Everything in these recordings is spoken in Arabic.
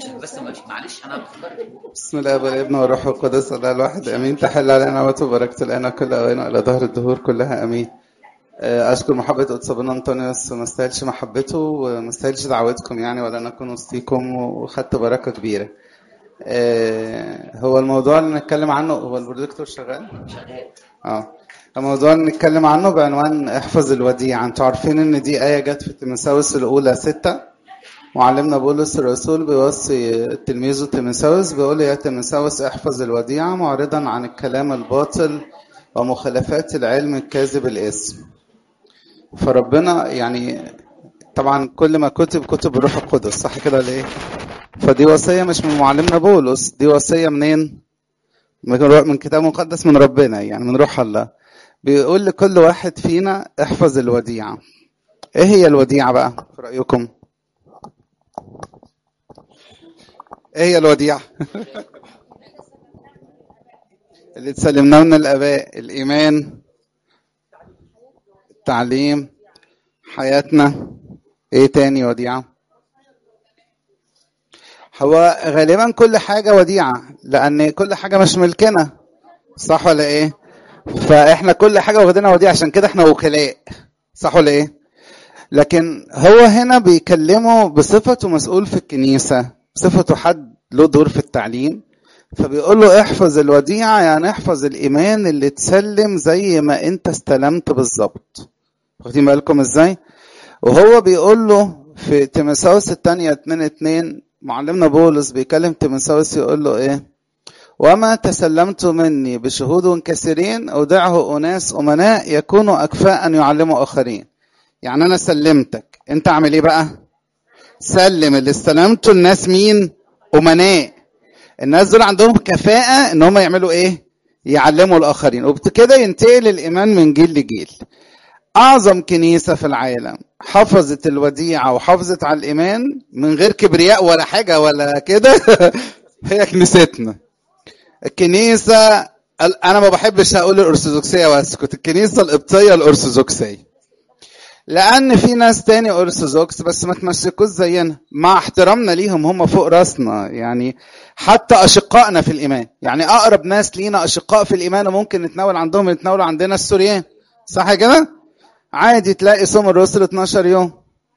بس معلش انا بسم الله والابن والروح القدس الله الواحد امين. تحل علينا نعمته وبركته الان كل اوان الى ظهر الدهور كلها امين. اشكر محبه قدس ابونا انطونيوس، وما استاهلش محبته وما استاهلش دعوتكم يعني، ولا نكون وسطيكم، وخدت بركه كبيره. هو الموضوع اللي نتكلم عنه، هو البروجيكتور شغال؟ الموضوع اللي نتكلم عنه بعنوان احفظ الوديعه. انتوا عارفين ان دي ايه جت في تيموثاوس الاولى 6. معلمنا بولس الرسول بيوصي تلميذه تيموثاوس، بيقول يا تيموثاوس احفظ الوديعه معرضا عن الكلام الباطل ومخالفات العلم الكاذب الاسم. فربنا يعني طبعا كل ما كتب الروح القدس، صح كده ولا ايه؟ فدي وصيه مش من معلمنا بولس، دي وصيه منين؟ من كتاب مقدس من ربنا، يعني من روح الله. بيقول لكل واحد فينا احفظ الوديعه. ايه هي الوديعه بقى في رايكم؟ ايه هي الوديعه؟ اللي تسلمناه من الاباء، الايمان، التعليم، حياتنا. ايه تاني وديعه؟ هو غالبا كل حاجه وديعه، لان كل حاجه مش ملكنا، صح ولا ايه؟ فاحنا كل حاجه واخدينها وديعه، عشان كده احنا وكلاء، صح ولا ايه؟ لكن هو هنا بيكلمه بصفته مسؤول في الكنيسه، بصفته حد له دور في التعليم. فبيقول له احفظ الوديعه، يعني احفظ الايمان اللي تسلم زي ما انت استلمت بالظبط. واخدين بالكم ازاي؟ وهو بيقول له في تيموثاوس الثانيه 2:2 معلمنا بولس بيكلم تيموثاوس يقول له ايه؟ وما تسلمت مني بشهود كثيرين اودعه اناس امناء يكونوا اكفاء ان يعلموا اخرين. يعني انا سلمتك، انت اعمل ايه بقى؟ سلم اللي استلمته الناس مين؟ امناء. الناس دول عندهم كفاءة ان هم يعملوا ايه؟ يعلموا الاخرين، وبكده ينتقل الايمان من جيل لجيل. اعظم كنيسة في العالم حفظت الوديعة وحافظت على الايمان من غير كبرياء ولا حاجة ولا كده هي كنيستنا. الكنيسة، انا ما بحبش اقول الارثوذكسية واسكت، الكنيسة القبطية الارثوذكسية، لان في ناس تاني ارثوذكس بس ما تمسكوش زينا، مع احترامنا ليهم، هم فوق راسنا يعني. حتى اشقائنا في الايمان، يعني اقرب ناس لينا اشقاء في الايمان وممكن نتناول عندهم يتناولوا عندنا السوريان، صح كده؟ عادي تلاقي صوم الرسل 12 يوم،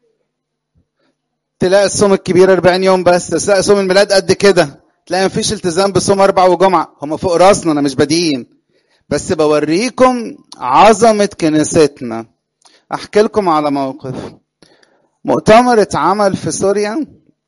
تلاقي الصوم الكبير 40 يوم بس، تلاقي صوم الميلاد قد كده، تلاقي مفيش التزام بصوم 4 وجمعة. هم فوق راسنا، انا مش بدين، بس بوريكم عظمة كنيستنا. احكي لكم على موقف مؤتمر اتعمل في سوريا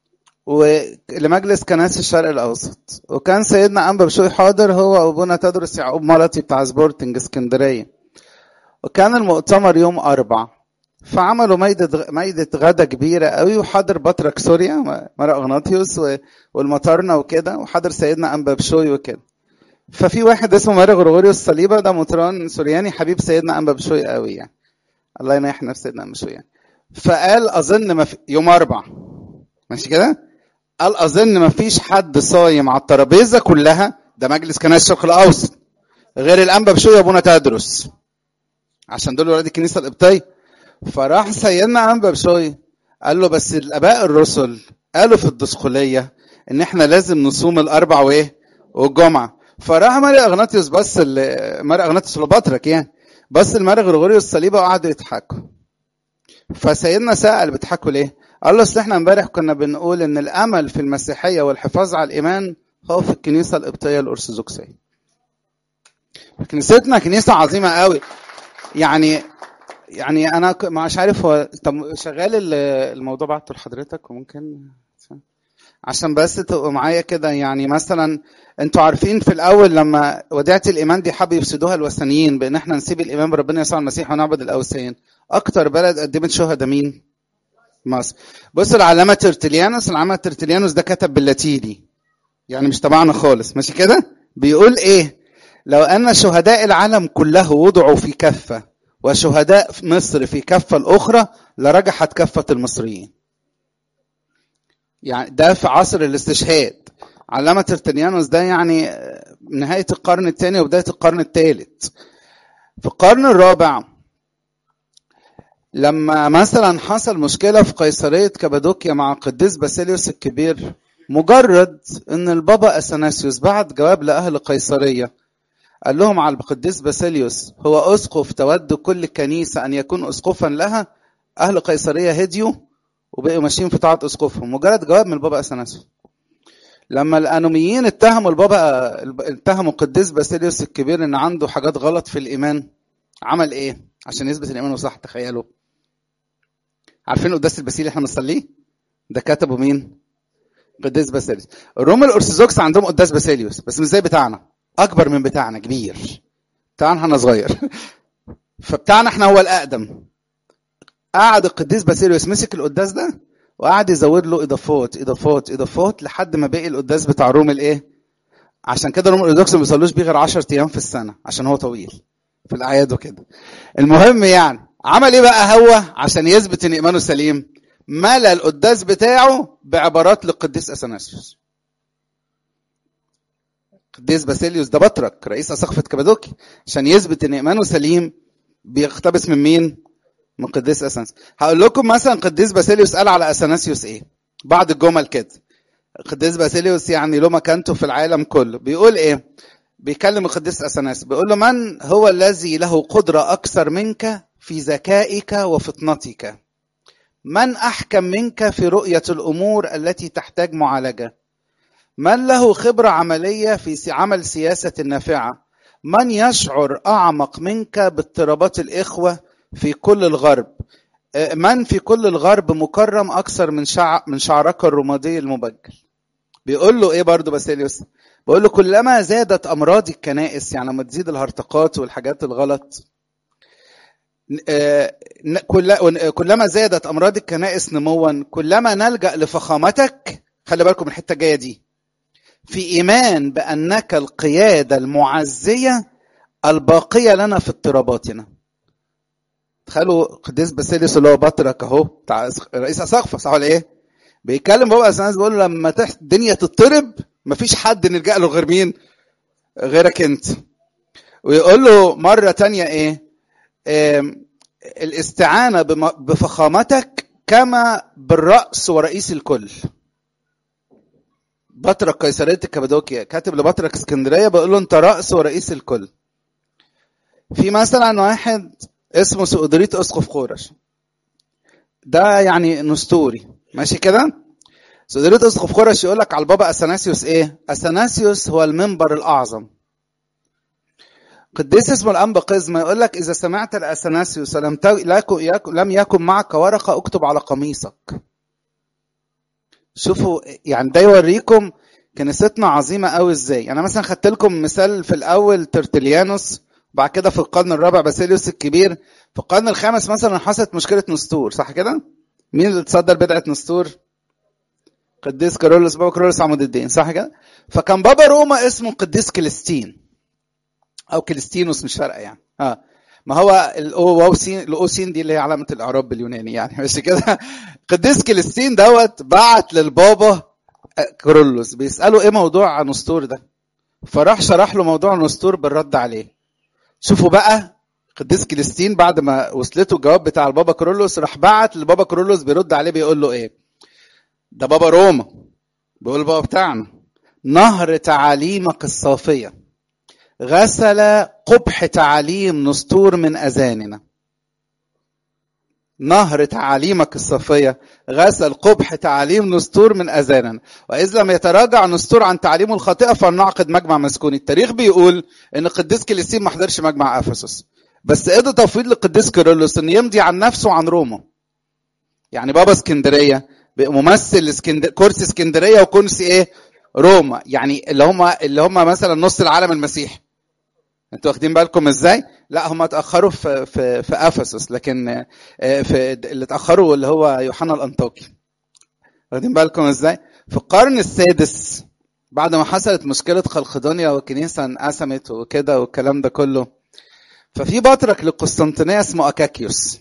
ولمجلس كنائس الشرق الاوسط، وكان سيدنا انبا بشوي حاضر، هو وابونا تدرس يعقوب ملطي بتاع سبورتنج اسكندريه. وكان المؤتمر يوم 4، فعملوا مائدة غدا كبيره قوي، وحضر بطرك سوريا مرق اغناطيوس والمطارنه وكده، وحضر سيدنا انبا بشوي وكده. ففي واحد اسمه ماري غرغوريوس صليبه، ده مطران سورياني حبيب سيدنا انبا بشوي قوي يعني، الله ينيح نفس سيدنا انبا بشوي يعني. فقال اظن ما في يوم 4 ماشي كده، قال اظن ما فيش حد صايم على الترابيزه كلها، ده مجلس كنائس الشرق الاوسط، غير الانبا بشوي وابونا تدرس، عشان دول ولاد الكنيسه القبطيه. فراح سيدنا انبا بشوي قال له بس الاباء الرسل قالوا في الدسخوليه ان احنا لازم نصوم الاربع وايه والجمعه. فراح ماري اغناطيوس، بس ماري اغناطيوس البطرك يعني، بس الماري غرغوريوس الصليبه، وقعدوا يضحكوا. فسيدنا سأل بتضحكوا ليه؟ قال له اصل احنا امبارح كنا بنقول ان الامل في المسيحيه والحفاظ على الايمان هو في الكنيسه القبطيه الارثوذكسيه. كنيستنا كنيسه عظيمه قوي يعني انا مش عارف هو طب شغال الموضوع بعته لحضرتك، وممكن عشان بس تبقوا معايا كده. يعني مثلا انتوا عارفين في الاول لما وديعه الايمان دي حبوا يفسدوها الوثنيين بان احنا نسيب الايمان بربنا يسوع المسيح ونعبد الاوثان، اكتر بلد قدمت شهداء مين؟ مصر. بص العلامه ترتليانوس، العلامه ترتليانوس ده كتب باللاتيني يعني مش تبعنا خالص، ماشي كده؟ بيقول ايه؟ لو ان شهداء العالم كله وضعوا في كفه وشهداء مصر في كفه الاخرى لرجحت كفه المصريين. يعني ده في عصر الاستشهاد. علامة ترتليانوس ده يعني نهاية القرن الثاني وبداية القرن الثالث. في القرن الرابع لما مثلا حصل مشكلة في قيصرية كابادوكيا مع القديس باسيليوس الكبير، مجرد ان البابا اثناسيوس بعت جواب لاهل قيصريه قال لهم على القديس باسيليوس هو اسقف تود كل كنيسه ان يكون اسقفا لها، اهل قيصريه هديوا وبقوا ماشيين في طاعه اسقفهم. مجرد جواب من البابا اثناسيوس. لما الانوميين اتهموا القديس باسيليوس الكبير ان عنده حاجات غلط في الايمان، عمل ايه عشان يثبت ان ايمانه صح؟ تخيلوا. عارفين القداس الباسيلي احنا بنصليه ده كتبه مين؟ قديس باسيليوس. الروم الارثوذكس عندهم قداس باسيليوس بس مش زي بتاعنا، اكبر من بتاعنا، كبير. بتاعنا احنا صغير فبتاعنا احنا هو الاقدم. قعد القديس باسيليوس مسك القداس ده وقعد يزود له اضافات اضافات اضافات لحد ما بقي القداس بتاع روم الايه. عشان كده روم الارثوذكس ما بيصلوش بيه غير 10 ايام في السنه عشان هو طويل في الاعياد وكده. المهم يعني عمل ايه بقى هو عشان يثبت ان ايمانه سليم؟ ملى القداس بتاعه بعبارات للقديس اثناسيوس. القديس باسيليوس ده بطرك رئيس اساقفه كابادوكي، عشان يثبت ان ايمانه سليم بيقتبس من مين؟ من قديس اثناسيوس. هقول لكم مثلا قديس باسيليوس قال على اثناسيوس ايه بعض الجمل كده. القديس باسيليوس يعني له مكانته في العالم كله. بيقول ايه؟ بيكلم القديس اثناسيوس بيقول له من هو الذي له قدره اكثر منك في ذكائك وفطنتك؟ من احكم منك في رؤيه الامور التي تحتاج معالجه؟ من له خبره عمليه في عمل سياسه نافعه؟ من يشعر اعمق منك باضطرابات الاخوه في كل الغرب؟ من في كل الغرب مكرم اكثر من شعرك الرمادي المبجل؟ بيقول له ايه برضو باسيليوس؟ بيقول له كلما زادت امراض الكنائس، يعني لما تزيد الهرطقات والحاجات الغلط، كلما زادت امراض الكنائس نموا كلما نلجأ لفخامتك. خلي بالكم من الحته الجايه دي، في ايمان بانك القياده المعزيه الباقيه لنا في اضطراباتنا. تخيلوا قديس باسيليوس اللي هو بطرك اهو بتاع رئيس اساقفه، صح ولا ايه؟ بيتكلم بابا اثناسيوس بيقول له لما الدنيا تضطرب مفيش حد نلجأ له غير مين؟ غيرك انت. ويقول له مره تانية ايه؟ الاستعانه بفخامتك كما بالرأس ورئيس الكل. بطرك قيصريه الكابادوكيا كاتب لبطرك اسكندريه بيقول له انت رأس ورئيس الكل. في مثلا واحد اسمه سؤدريت اسقف قورش، ده يعني نستوري ماشي كده. سؤدريت اسقف قورش يقول لك على البابا اثناسيوس ايه؟ اثناسيوس هو المنبر الاعظم. قديس اسمه الانبا قزمه يقول لك اذا سمعت الاثناسيوس لم يكن معك ورقه اكتب على قميصك. شوفوا يعني ده يوريكم كنيستنا عظيمه قوي ازاي. انا مثلا خدت لكم مثال في الاول ترتليانوس، بعد كده في القرن الرابع باسيليوس الكبير، في القرن الخامس مثلا حصلت مشكله نستور، صح كده؟ مين اللي تصدر بدعه نستور؟ قديس كارولوس، بابا كارولوس عمود الدين، صح كده؟ فكان بابا روما اسمه قديس كليستين او كليستينوس، مش فارقه يعني. ما هو الاو سين دي اللي هي علامه الاعراب باليوناني يعني، مش كده؟ قديس كليستين دوت بعت للبابا كارولوس بيساله ايه موضوع نستور ده، فراح شرح له موضوع نستور بالرد عليه. شوفوا بقى قديس كليستين بعد ما وصلته الجواب بتاع البابا كارولوس راح بعت للبابا كارولوس بيرد عليه بيقول له ايه؟ ده بابا روما بيقول البابا بتاعنا نهر تعاليمك الصافيه غسل قبح تعاليم نستور من اذاننا. نهر تعاليمك الصافيه غسل قبح تعاليم نستور من اذاننا، واذ لم يتراجع نستور عن تعاليمه الخاطئه فلنعقد مجمع مسكوني. التاريخ بيقول ان القديس كليستين ما حضرش مجمع افسس، بس ادى تفويض للقديس كيرلس ان يمضي عن نفسه عن روما. يعني بابا اسكندريه ممثل كرسي اسكندريه وكرسي ايه؟ روما، يعني اللي هم مثلا نص العالم المسيحي. انتوا واخدين بالكم ازاي؟ لا هم اتاخروا في افسس، لكن في اللي اتاخروا اللي هو يوحنا الانطاكي. واخدين بالكم ازاي؟ في القرن السادس بعد ما حصلت مشكله خلقدونيا والكنيسه انقسمت وكده والكلام ده كله، ففي بطرك للقسطنطينيه اسمه اكاكيوس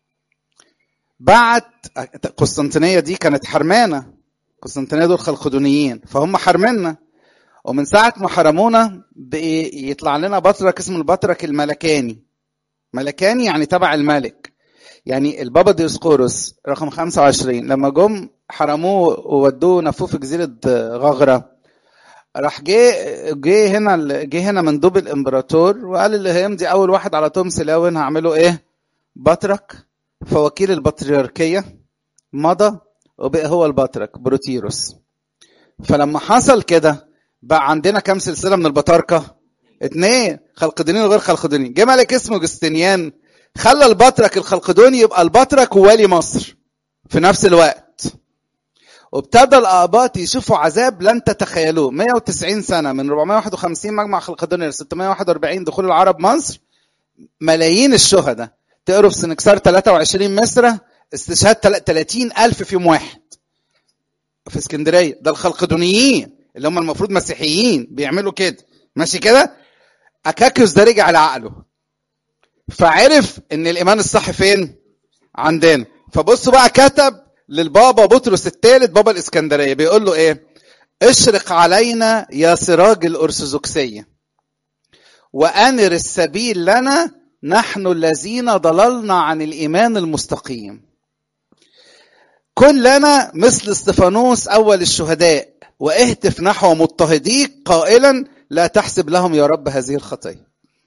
بعت. قسطنطينيه دي كانت حرمانه، قسطنطينيه دول خلقدونيين فهم حرمنا، ومن ساعة ما حرمونا يطلع لنا بطرك اسمه البطرك الملكاني. ملكاني يعني تبع الملك، يعني البابا ديوسقورس رقم 25 لما جم حرموه وودوه نفوه في جزيرة غغرة، راح جه هنا مندوب الامبراطور وقال اللي هيمضي اول واحد على توم سلاون هعمله ايه؟ بطرك. فوكيل البطريركية مضى وبقى هو البطرك بروتيروس. فلما حصل كده بقى عندنا كام سلسلة من البطاركة؟ 2، خلقدونيين وغير خلقدونيين. جه ملك اسمه جستنيان خلى البطرك الخلقدوني يبقى البطرك ووالي مصر في نفس الوقت. وابتدى الآباط يشوفوا عذاب لن تتخيلوه. 190 سنة من 451 مجمع خلقدوني ل 641 دخول العرب مصر، ملايين الشهداء. تقروا في سنكسار 23 مصر استشهاد 30,000 في يوم واحد في اسكندرية. ده الخلقدونيين اللي هم المفروض مسيحيين بيعملوا كده، ماشي كده. أكاكيوس ده رجع لعقله فعرف ان الإيمان الصح فين؟ عندنا. فبصوا بقى كتب للبابا بطرس الثالث بابا الإسكندرية بيقول له ايه؟ اشرق علينا يا سراج الأرثوذكسية وأنر السبيل لنا نحن الذين ضللنا عن الإيمان المستقيم. كلنا مثل استفانوس أول الشهداء واهتف نحو مضطهديك قائلا لا تحسب لهم يا رب هذه الخطية.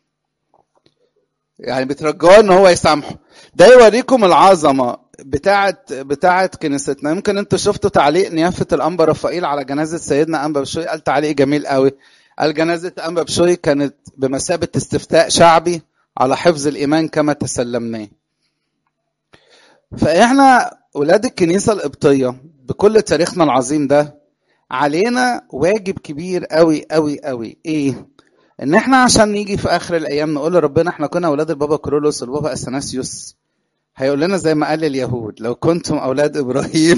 يعني بترجعوا ان هو يسامحه. ده يوريكم العظمة بتاعت كنيستنا. يمكن انتوا شفتوا تعليق نيافة الأنبا رفائيل على جنازة سيدنا أنبا بشوي، قال تعليق جميل قوي. قال جنازة أنبا بشوي كانت بمثابة استفتاء شعبي على حفظ الإيمان كما تسلمناه. فإحنا ولاد الكنيسة القبطية بكل تاريخنا العظيم ده علينا واجب كبير قوي قوي قوي. ايه؟ ان احنا عشان نيجي في اخر الايام نقول لربنا احنا كنا اولاد البابا كرولوس والبابا اثناسيوس، هيقول لنا زي ما قال اليهود لو كنتم اولاد ابراهيم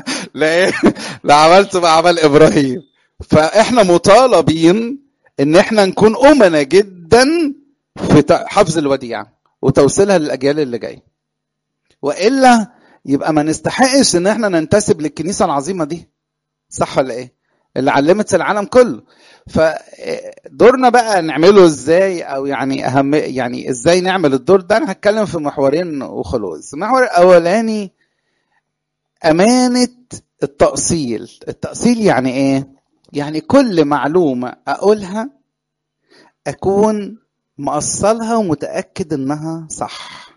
لعملتم اعمال ابراهيم. فاحنا مطالبين ان احنا نكون امنا جدا في حفظ الوديعة وتوصيلها للاجيال اللي جايه، والا يبقى ما نستحقش ان احنا ننتسب للكنيسة العظيمة دي. صح ولا ايه؟ اللي علمت العالم كله. فدورنا بقى نعمله ازاي، او يعني اهم يعني ازاي نعمل الدور ده. انا هتكلم في محورين وخلاص. المحور الاولاني امانة التأصيل. التأصيل يعني ايه؟ يعني كل معلومة اقولها اكون مأصلها ومتأكد انها صح.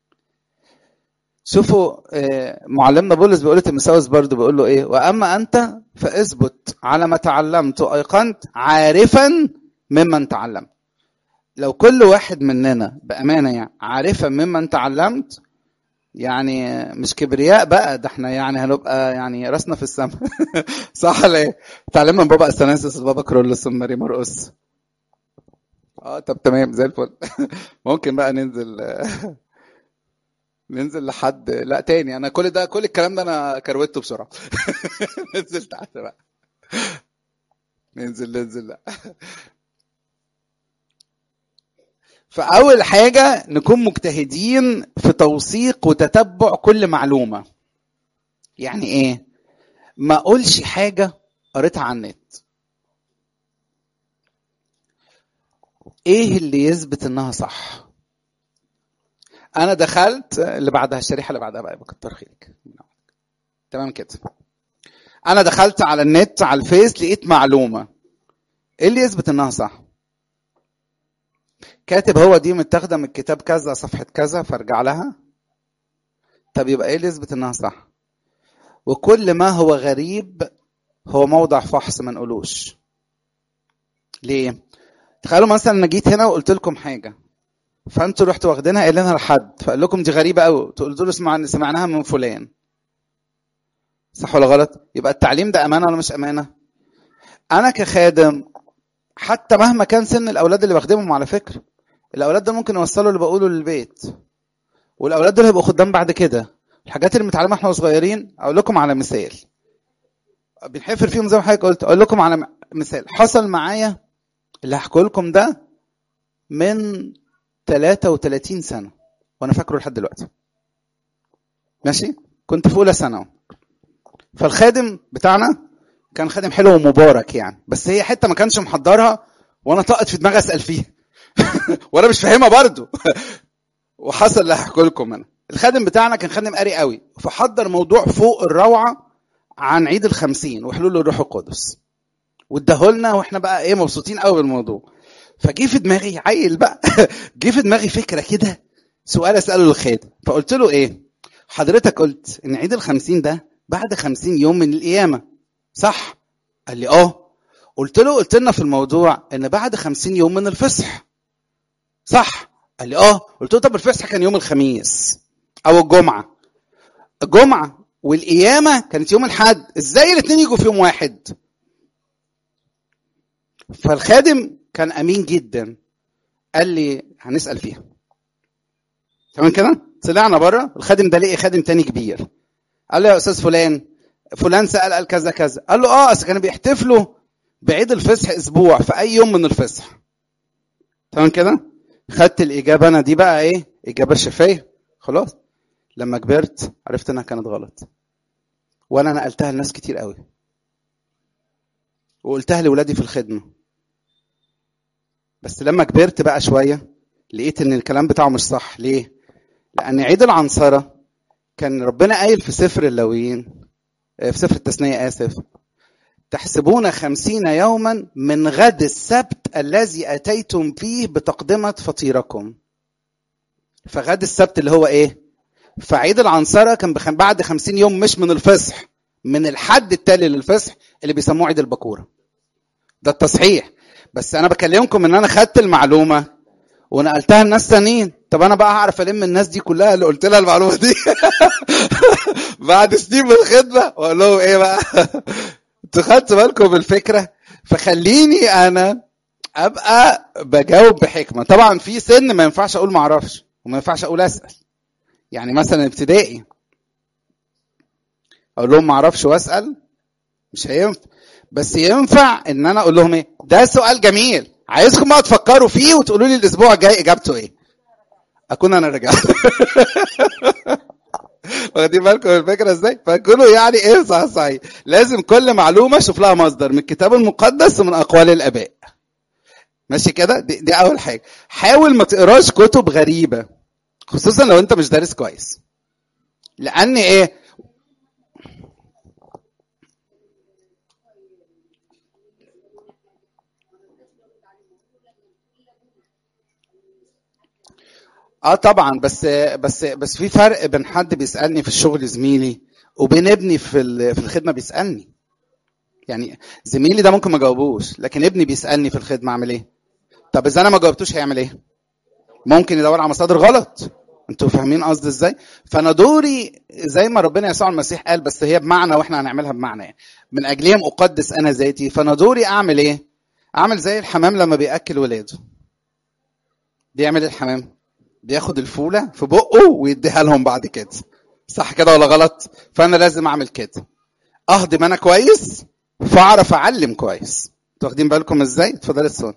شوفوا معلمنا بولس بيقول لتيموثاوس برضه بيقول له ايه؟ واما انت فاثبت على ما تعلمت وايقنت عارفا ممن تعلمت. لو كل واحد مننا بامانه يعني عارفا ممن تعلمت، يعني مش كبرياء بقى، ده احنا يعني هنبقى يعني راسنا في السماء. صح ولا ايه؟ تعلمنا من بابا اثناسيوس وبابا كرولوس وماري مرقس. طب تمام زي الفل. ممكن بقى ننزل لحد لا تاني. انا كل الكلام ده انا كروته بسرعه. ننزل تحت بقى. ننزل لا. فاول حاجه نكون مجتهدين في توثيق وتتبع كل معلومه. يعني ايه؟ ما اقولش حاجه قريتها على النت. ايه اللي يثبت انها صح؟ انا دخلت اللي بعدها الشريحه اللي بعدها بقى بكتر خيرك. تمام كده. انا دخلت على النت على الفيس لقيت معلومه، ايه اللي يثبت انها صح؟ كاتب هو دي متاخده من الكتاب كذا صفحه كذا فارجع لها. طب يبقى ايه اللي يثبت انها صح؟ وكل ما هو غريب هو موضع فحص ما نقولوش. ليه؟ تخيلوا مثلا انا جيت هنا وقلت لكم حاجه فانتوا رحتوا واخدينها قايلينها لحد فقال لكم دي غريبه قوي، تقولوا له سمعناها من فلان. صح ولا غلط؟ يبقى التعليم ده امانه ولا مش امانه؟ انا كخادم حتى مهما كان سن الاولاد اللي بخدمهم، على فكره الاولاد ده ممكن يوصلوا اللي بقوله للبيت، والاولاد دول هيبقوا خدام بعد كده. الحاجات اللي متعلمها احنا صغيرين، اقول لكم على مثال بنحفر فيهم زي ما حضرتك قلت. اقول لكم على مثال حصل معايا اللي هحكي لكم ده من 33 سنه وانا فاكره لحد دلوقتي. ماشي؟ كنت في اولى ثانوي. فالخادم بتاعنا كان خادم حلو ومبارك يعني، بس هي حته ما كانش محضرها وانا طقت في دماغي اسال فيها وانا مش فاهمها برضو. وحصل اللي هحكي لكم انا. الخادم بتاعنا كان خادم قاري قوي، فحضر موضوع فوق الروعه عن عيد ال50 وحلول الروح القدس، واداهولنا واحنا بقى ايه مبسوطين قوي بالموضوع. فجي في دماغي عيل بقى جه في دماغي فكره كده، سؤال اساله للخادم. فقلت له ايه، حضرتك قلت ان عيد ال50 ده بعد 50 يوم من القيامه، صح؟ قال لي اه. قلت لنا في الموضوع ان بعد 50 يوم من الفصح، صح؟ قال لي اه. قلت له طب الفصح كان يوم الخميس او الجمعه، الجمعه والقيامه كانت يوم الاحد، ازاي الاثنين يجوا في يوم واحد؟ فالخادم كان امين جدا، قال لي هنسال فيها. تمام كده؟ طلعنا بره، الخادم ده لقي خادم تاني كبير، قال له يا استاذ فلان سال قال كذا كذا. قال له اه، اصل كانوا بيحتفلوا بعيد الفصح اسبوع في اي يوم من الفصح. تمام كده؟ خدت الاجابه انا دي بقى ايه، اجابه شفايه. خلاص لما كبرت عرفت انها كانت غلط، وانا نقلتها لناس كتير قوي، وقلتها لاولادي في الخدمه. بس لما كبرت بقى شويه لقيت ان الكلام بتاعه مش صح. ليه؟ لان عيد العنصره كان ربنا قايل في سفر اللاويين، في سفر التثنيه اسف، تحسبون 50 يوما من غد السبت الذي اتيتم فيه بتقدمه فطيركم. فغد السبت اللي هو ايه؟ فعيد العنصره كان بعد 50 يوم، مش من الفصح، من الحد التالي للفصح اللي بيسموه عيد البكوره. ده التصحيح. بس انا بكلمكم ان انا خدت المعلومه ونقلتها لناس تانيين. طب انا بقى هعرف الم الناس دي كلها اللي قلت لها المعلومه دي بعد سنين من الخدمه، واقول لهم ايه بقى انتوا خدتوا بالكم بالفكره؟ فخليني انا ابقى بجاوب بحكمه. طبعا في سن ما ينفعش اقول ما اعرفش، وما ينفعش اقول اسال. يعني مثلا ابتدائي اقول لهم ما اعرفش واسال، مش هينفع. بس ينفع ان انا اقول لهم ايه، ده سؤال جميل عايزكم بقى تفكروا فيه وتقولوا لي الاسبوع الجاي اجابته ايه، اكون انا رجعت واخدين بالكم الفكره ازاي؟ فكله يعني ايه صحيح. لازم كل معلومه اشوف لها مصدر من الكتاب المقدس ومن اقوال الاباء. ماشي كده؟ دي اول حاجه. حاول ما تقراش كتب غريبه، خصوصا لو انت مش دارس كويس. لان ايه، طبعا. بس في فرق بين حد بيسالني في الشغل زميلي، وبين ابني في الخدمه بيسالني. يعني زميلي ده ممكن ما جاوبوش، لكن ابني بيسالني في الخدمه اعمل ايه. طب اذا انا ما جاوبتوش هيعمل ايه؟ ممكن يدور على مصادر غلط. انتوا فاهمين قصدي ازاي؟ فانا دوري زي ما ربنا يسوع المسيح قال، بس هي بمعنى واحنا هنعملها بمعنى يعني. من اجلهم اقدس انا ذاتي. فانا دوري اعمل ايه؟ اعمل زي الحمام لما بياكل ولاده. بيعمل الحمام بياخد الفوله في بقه ويديها لهم بعد كده، صح كده ولا غلط؟ فانا لازم اعمل كده، اهضم انا كويس فاعرف اعلم كويس. انتوا واخدين بالكم ازاي؟ اتفضل السؤال.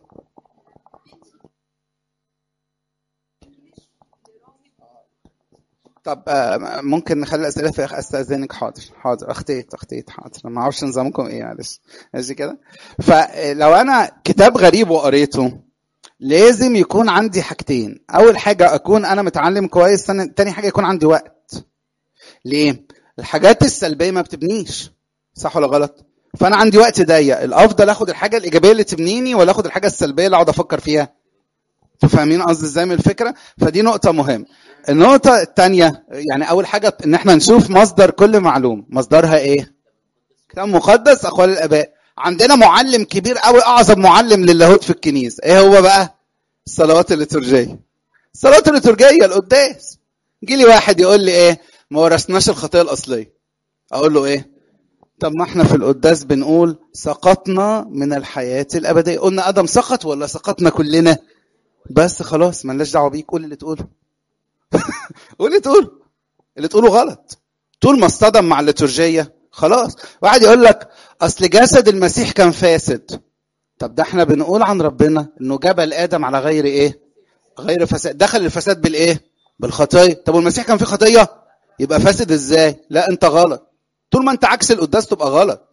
طب ممكن نخلي الاسئله في استاذنك؟ حاضر اختيت حاضر. ما اعرفش نظامكم ايه، معلش. ماشي كده. فلو انا كتاب غريب وقريته، لازم يكون عندي حاجتين. اول حاجه اكون انا متعلم كويس، تاني حاجه يكون عندي وقت. ليه؟ الحاجات السلبيه ما بتبنيش، صح ولا غلط؟ فانا عندي وقت ضيق، الافضل اخد الحاجه الايجابيه اللي تبنيني ولا اخد الحاجه السلبيه اللي اقعد افكر فيها؟ فاهمين قصدي ازاي من الفكره؟ فدي نقطه مهمه. النقطه الثانيه، يعني اول حاجه ان احنا نشوف مصدر كل معلومه. مصدرها ايه؟ كتاب مقدس، اقوال الاباء. عندنا معلم كبير قوي، اعظم معلم للاهوت في الكنيسه، ايه هو بقى؟ الصلوات الليتورجيه. الصلوات الليتورجيه، القداس. يجي لي واحد يقول لي ايه، ما ورثناش الخطيه الاصليه. اقول له ايه؟ طب ما احنا في القداس بنقول سقطنا من الحياه الابديه. قلنا ادم سقط ولا سقطنا كلنا؟ بس خلاص مالناش دعوه بيك، قول اللي تقوله قول اللي تقوله. اللي تقوله غلط. طول ما اصطدم مع الليتورجيه خلاص. واحد يقول لك اصل جسد المسيح كان فاسد. طب ده احنا بنقول عن ربنا انه جبل ادم على غير ايه؟ غير فساد. دخل الفساد بالايه؟ بالخطيه. طب والمسيح كان فيه خطيه؟ يبقى فاسد ازاي؟ لا انت غلط. طول ما انت عكس القداس تبقى غلط،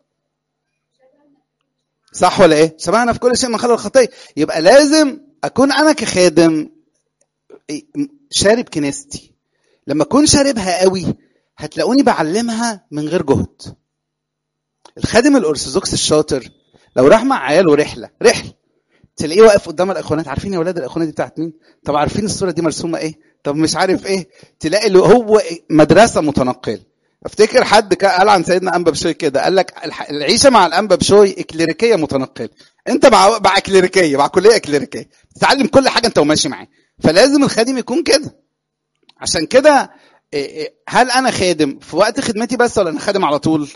صح ولا ايه؟ شبهنا في كل شيء من خلال الخطيه. يبقى لازم اكون انا كخادم شارب كنيستي. لما اكون شاربها قوي هتلاقوني بعلمها من غير جهد. الخادم الارثوذكس الشاطر لو راح مع عياله رحله تلاقيه واقف قدام الاخوانات، عارفين يا ولاد الاخوانات دي بتاعت مين؟ طب عارفين الصوره دي مرسومه ايه؟ طب مش عارف ايه، تلاقي اللي هو مدرسه متنقله. افتكر حد قال عن سيدنا انبا بشوي كده، قال لك العيشه مع الانبا بشوي اكليريكيه متنقله. انت مع اكليريكيه، مع كليه اكليريكيه، تتعلم كل حاجه انت وماشي معاه. فلازم الخادم يكون كده. عشان كده هل انا خادم في وقت خدمتي بس ولا انا خادم على طول؟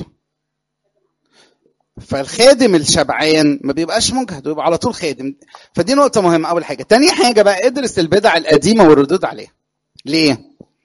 فالخادم الشبعان ما بيبقاش مجهد ويبقى على طول خادم. فدي نقطه مهمه اول حاجه. تاني حاجه بقى، ادرس البدع القديمه والردود عليها. ليه؟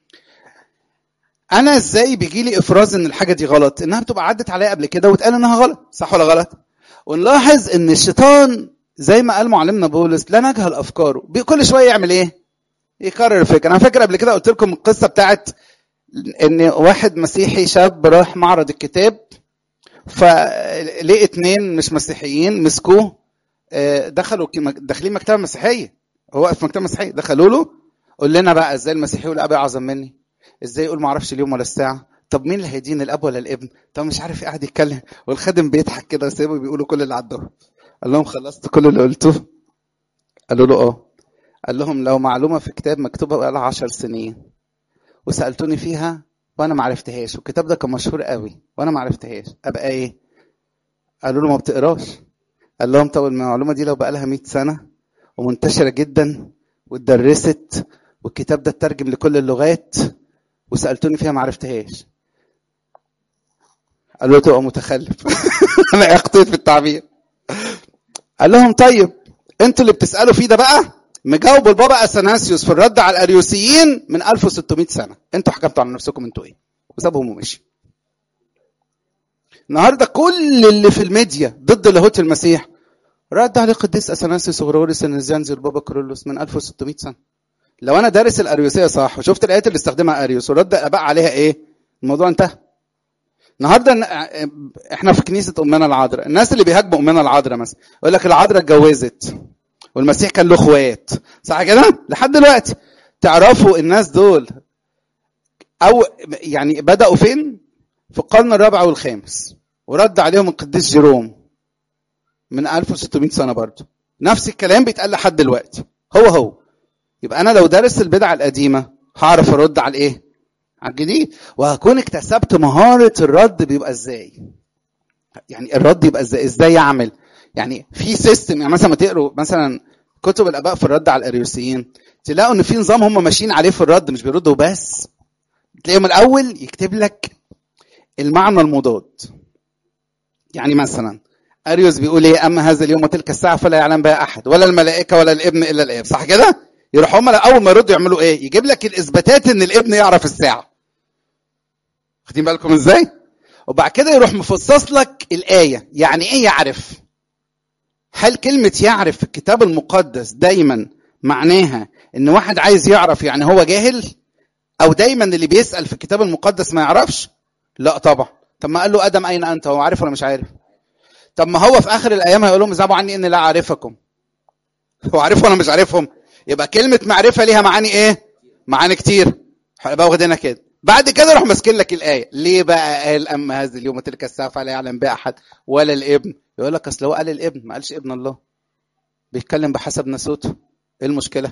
انا ازاي بيجي لي افراز ان الحاجه دي غلط؟ انها بتبقى عدت عليا قبل كده واتقال انها غلط، صح ولا غلط؟ ونلاحظ ان الشيطان زي ما قال معلمنا بولس لا نجهل افكاره، كل شويه يعمل ايه؟ يكرر الفكره. انا فاكر قبل كده قلت لكم القصه بتاعت ان واحد مسيحي شاب راح معرض الكتاب، فلقى 2 مش مسيحيين مسكوه، داخلين مكتبه مسيحيه، هو واقف في مكتبه مسيحيه، دخلوا له قول لنا بقى ازاي المسيحي يقول ابي اعظم مني؟ ازاي يقول ما اعرفش اليوم ولا الساعه؟ طب مين اللي هيدين، الاب ولا الابن؟ طب مش عارف قاعد يتكلم، والخادم بيضحك كده وسايبه بيقولوا كل اللي عندهم. قال لهم خلصت كل اللي قلته؟ قالوا له اه. قال لهم لو معلومه في كتاب مكتوبه بقى لها 10 سنين وسالتوني فيها وانا ما عرفتهاش، والكتاب ده كان مشهور قوي وانا ما عرفتهاش، ابقى ايه؟ قالوا له ما بتقراش. قال لهم طب المعلومه دي لو بقى لها 100 سنه ومنتشره جدا واتدرست والكتاب ده اترجم لكل اللغات وسالتوني فيها ما عرفتهاش، قال له تبقى متخلف. انا اخطيت في التعبير. قال لهم طيب انتوا اللي بتسالوا فيه ده بقى مجاوب البابا اثناسيوس في الرد على الاريوسيين من 1600 سنه، انتوا حكمتوا على نفسكم انتوا ايه؟ وسابهم ومشي. النهارده كل اللي في الميديا ضد لاهوت المسيح رد عليه القديس اثناسيوس وغريغوريوس النزيانزي والبابا كيرلس من 1600 سنه. لو انا دارس الاريوسيه صح وشفت الايات اللي استخدمها اريوس ورد اباء عليها ايه، الموضوع انتهى. النهارده احنا في كنيسه امنا العذراء، الناس اللي بيهاجموا امنا العذراء مثلا يقول لك العذراء اتجوزت والمسيح كان له اخوات، صح كده؟ لحد دلوقتي تعرفوا الناس دول او يعني بداوا فين؟ في القرن الرابع والخامس، ورد عليهم القديس جيروم من 1600 سنه برضه. نفس الكلام بيتقال لحد دلوقتي، هو. يبقى انا لو دارس البدع القديمه هعرف ارد على الايه؟ على الجديد، وهكون اكتسبت مهاره الرد. بيبقى ازاي؟ يعني الرد يبقى ازاي يعمل؟ يعني في سيستم. يعني مثلا ما تقروا مثلا كتب الاباء في الرد على الاريوسيين تلاقوا ان في نظام هم ماشيين عليه في الرد، مش بيردوا بس. تلاقيهم الاول يكتب لك المعنى المضاد. يعني مثلا اريوس بيقول ايه؟ اما هذا اليوم وتلك الساعه فلا يعلم بها احد ولا الملائكه ولا الابن الا الاب، صح كده؟ يروح هم اول ما يردوا يعملوا ايه؟ يجيب لك الاثباتات ان الابن يعرف الساعه. واخدين بالكم ازاي؟ وبعد كده يروح مفصص لك الايه. يعني ايه يعرف؟ هل كلمه يعرف في الكتاب المقدس دايما معناها ان واحد عايز يعرف يعني هو جاهل، او دايما اللي بيسال في الكتاب المقدس ما يعرفش؟ لا طبعا. طب ما قال له ادم اين انت، هو عارف ولا مش عارف؟ طب ما هو في اخر الايام هيقول لهم اذهبوا عني اني لا اعرفكم، هو عارف ولا مش عارفهم؟ يبقى كلمه معرفه ليها معاني ايه؟ معاني كتير. هنبقى واخدينها كده. بعد كده يروح ماسكين لك الايه. ليه بقى قال اما هذا اليوم تلك الساعه فلا يعلم بها احد ولا الابن؟ يقول لك اصل هو قال الابن، ما قالش ابن الله، بيتكلم بحسب ناسوته. ايه المشكله؟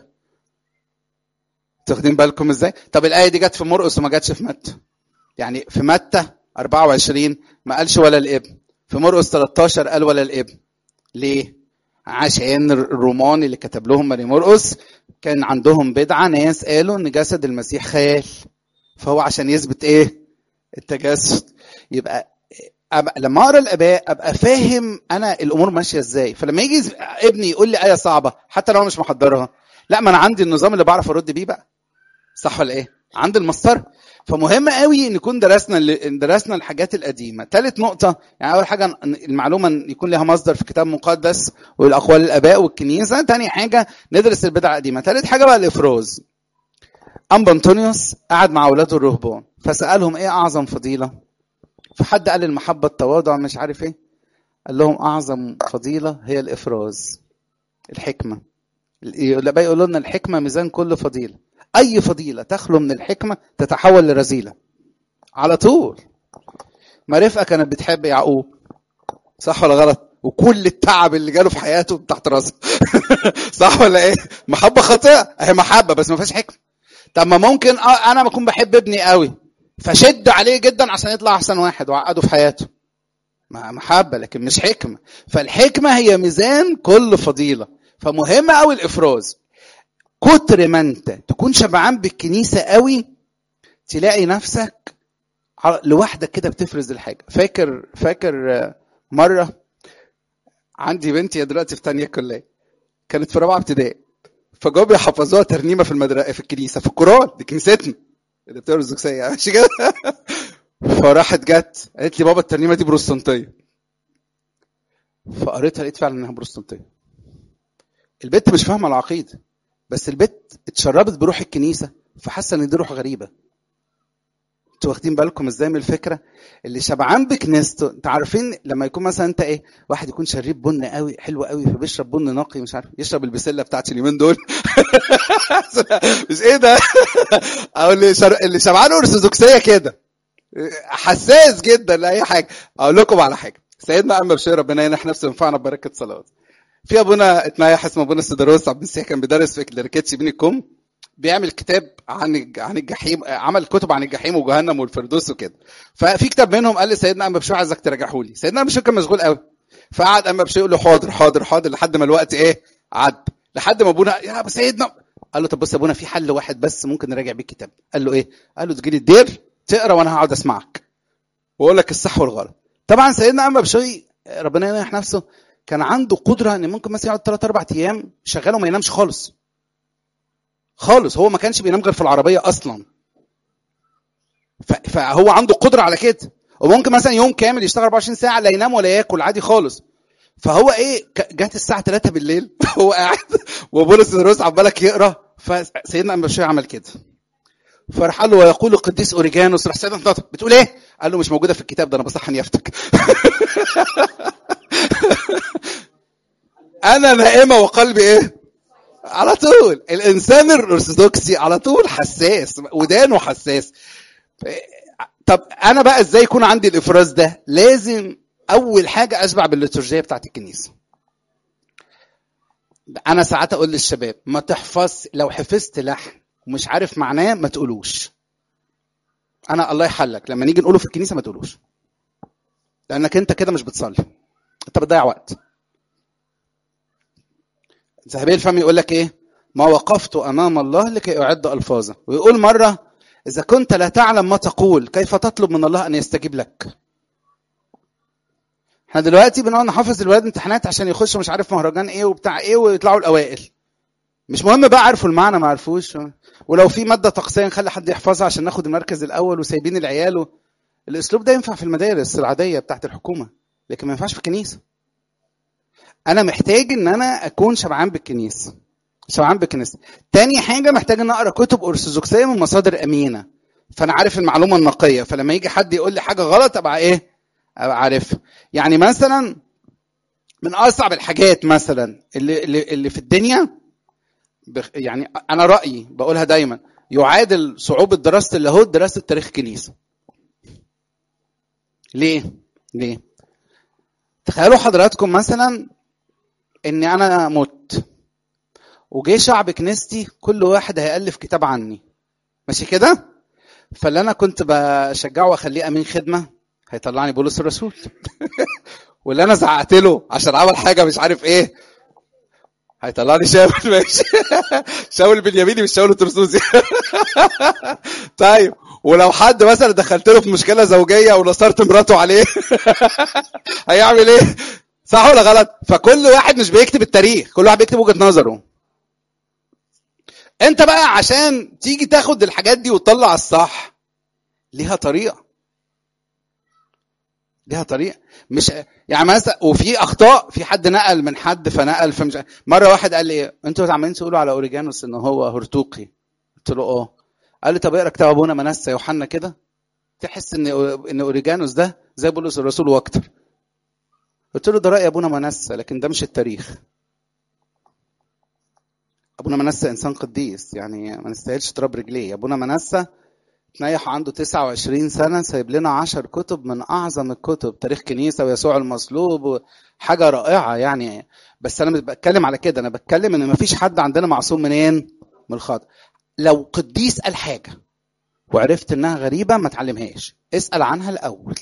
تاخدين بالكم ازاي؟ طب الايه دي جت في مرقس وما جاتش في متى. يعني في متى 24 ما قالش ولا الابن، في مرقس 13 قال ولا الابن. ليه؟ عشان الرومان اللي كتب لهم ماري مرقس كان عندهم بدعه، ناس قالوا ان جسد المسيح خيال، فهو عشان يثبت ايه؟ التجسد. يبقى لما اقرا الاباء ابقى فاهم انا الامور ماشيه ازاي. فلما يجي ابني يقول لي ايه صعبه حتى لو انا مش محضرها، لا ما انا عندي النظام اللي بعرف ارد بيه بقى، صح ولا ايه؟ عند المسطره. فمهم قوي نكون درسنا الحاجات القديمه. ثالث نقطه، يعني اول حاجه المعلومه يكون لها مصدر في كتاب مقدس والاقوال الاباء والكنيسه. ثاني حاجه ندرس البدع القديمه. ثالث حاجه بقى الافراز. انبا انطونيوس قعد مع اولاده الرهبان فسالهم ايه اعظم فضيله؟ فحد قال المحبه، التواضع، مش عارف ايه. قال لهم اعظم فضيله هي الافراز، الحكمه. الاباء يقولوا لنا الحكمه ميزان كل فضيله. اي فضيله تخلو من الحكمه تتحول لرذيله على طول. ما رفقه كانت بتحب يعقوب، صح ولا غلط؟ وكل التعب اللي جاله في حياته تحت راسه. صح ولا ايه؟ محبه خاطئه، هي محبه بس ما فيهاش حكمه. طب ما ممكن انا بكون بحب ابني قوي فشد عليه جدا عشان يطلع احسن واحد وعقده في حياته. محبه لكن مش حكمه. فالحكمه هي ميزان كل فضيله. فمهم قوي الافراز. كتر ما انت تكون شبعان بالكنيسه قوي تلاقي نفسك لوحدك كده بتفرز الحاجه. فاكر مره عندي بنتي دلوقتي في تانية كليه، كانت في رابعه ابتدائي، فجابوا يحفظوها ترنيمه في المدرسه في الكنيسه في القران، دي كنيستنا اللي بتقرا الزكسيه ماشي كده. فراحت جت قالت لي بابا الترنيمه دي بروستانتيه، فقريتها لقيت فعلا انها بروستانتيه. البت مش فاهمه العقيده بس البت اتشربت بروح الكنيسه فحاسه ان دي روح غريبه. انتوا واخدين بالكم ازاي من الفكره؟ اللي شبعان بكنيسته، انتوا عارفين لما يكون مثلا انت ايه، واحد يكون شريب بن قوي حلو قوي فبيشرب بن نقي مش عارف يشرب البسله بتاعت اليومين دول. مش ايه ده؟ او اللي شبعان ارثوذكسيه كده حساس جدا لاي حاجه. اقول لكم على حاجه، سيدنا انبا بشير ربنا ينح نفسه ينفعنا ببركه صلوات. في ابونا اتنايح اسمه ابونا سيدروس عبد المسيح، كان بيدرس في كليركيتش بين الكم، بيعمل كتاب عن الجحيم، عمل كتب عن الجحيم وجهنم والفردوس وكده. ففي كتاب منهم قال لي سيدنا انبا بشير عايزك ترجعه لي. سيدنا انبا بشير كان مشغول قوي، فقعد انبا بشير يقول له حاضر حاضر حاضر لحد ما الوقت ايه عد، لحد ما ابونا يا ابو سيدنا قال له طب بص يا ابونا في حل واحد بس ممكن نراجع بيه الكتاب. قال له ايه؟ قال له تجيلي الدير تقرا وانا هقعد اسمعك واقول لك الصح والغلط. طبعا سيدنا انبا بشير ربنا يريح نفسه كان عنده قدره ان ممكن مثلا يقعد 3 4 ايام شغال وما ينامش خالص خالص. هو ما كانش بينام غير في العربيه اصلا، فهو عنده قدره على كده. وممكن مثلا يوم كامل يشتغل 24 ساعه لا ينام ولا ياكل عادي خالص. فهو ايه جت الساعه 3 بالليل هو قاعد وبولس الروس عمالك يقرا، فسيدنا انبا بشير عمل كده. فراح قال له ويقول القديس اوريجانوس، راح سيدنا نطق بتقول ايه؟ قال له مش موجوده في الكتاب ده، انا بصحن يفتك. انا نائمه وقلبي ايه؟ على طول. الانسان الارثوذكسي على طول حساس، ودانه حساس. طب انا بقى ازاي يكون عندي الافراز ده؟ لازم اول حاجه اشبع بالليتورجيه بتاعت الكنيسه. انا ساعات اقول للشباب ما تحفظ، لو حفظت لحن ومش عارف معناه ما تقولوش. انا الله يحلك لما نيجي نقوله في الكنيسه ما تقولوش، لانك انت كده مش بتصلي، انت بتضيع وقت. ذهبي الفم يقول لك ايه؟ ما وقفت امام الله لكي اعد الفاظه. ويقول مره اذا كنت لا تعلم ما تقول كيف تطلب من الله ان يستجيب لك؟ احنا دلوقتي بنقعد نحفظ الولاد امتحانات عشان يخشوا مش عارف مهرجان ايه وبتاع ايه ويطلعوا الاوائل. مش مهم بقى عارفوا المعنى ما عرفوش، ولو في ماده طقسيه نخلي حد يحفظها عشان ناخد المركز الاول وسايبين العيال. الاسلوب ده ينفع في المدارس العاديه بتاعت الحكومه لكن ما ينفعش في الكنيسه. انا محتاج ان انا اكون شبعان بالكنيسه، شبعان بالكنيسه. تاني حاجه محتاج ان اقرا كتب ارثوذكسيه من مصادر امينه، فانا عارف المعلومه النقيه، فلما يجي حد يقول لي حاجه غلط ابقى ايه؟ ابقى عارفها. يعني مثلا من اصعب الحاجات مثلا اللي في الدنيا، يعني انا رايي بقولها دايما، يعادل صعوبه دراسه اللاهوت دراسه تاريخ الكنيسه. ليه؟ تخيلوا حضراتكم مثلا ان انا مت وجي شعب كنيستي كل واحد هيألف كتاب عني، ماشي كده؟ فاللي انا كنت بشجعه واخليه امين خدمه هيطلعني بولس الرسول. واللي انا زعقت له عشان عمل حاجه مش عارف ايه هيطلعني شاول. ماشي. شاول بنياميني مش شاول الترسوسي. طيب ولو حد مثلا دخلت له في مشكله زوجيه ونصرت مراته عليه هيعمل ايه؟ صح ولا غلط؟ فكل واحد مش بيكتب التاريخ، كل واحد بيكتب وجهه نظره. انت بقى عشان تيجي تاخد الحاجات دي وتطلع الصح ليها طريقه، مش يعني مثلا وفي اخطاء، في حد نقل من حد فنقل فمش. مره واحد قال لي انتوا عمالين تقولوا على اوريجانوس ان هو هرطوقي، قلت له اه. قال لي طب اقرا كتاب ابونا منسى يوحنا كده تحس ان اوريجانوس ده زي بولس الرسول واكتر. قلت له ده راي ابونا منسى لكن ده مش التاريخ. ابونا منسى انسان قديس، يعني ما نستاهلش تراب رجليه. ابونا منسى تنيح عنده 29 سنه، سايب لنا 10 كتب من اعظم الكتب، تاريخ كنيسه ويسوع المصلوب، حاجه رائعه يعني. بس انا مش بتكلم على كده، انا بتكلم ان مفيش حد عندنا معصوم منين؟ من الخطأ. لو قديس قال حاجه وعرفت انها غريبه ما تعلمهاش، اسال عنها الاول.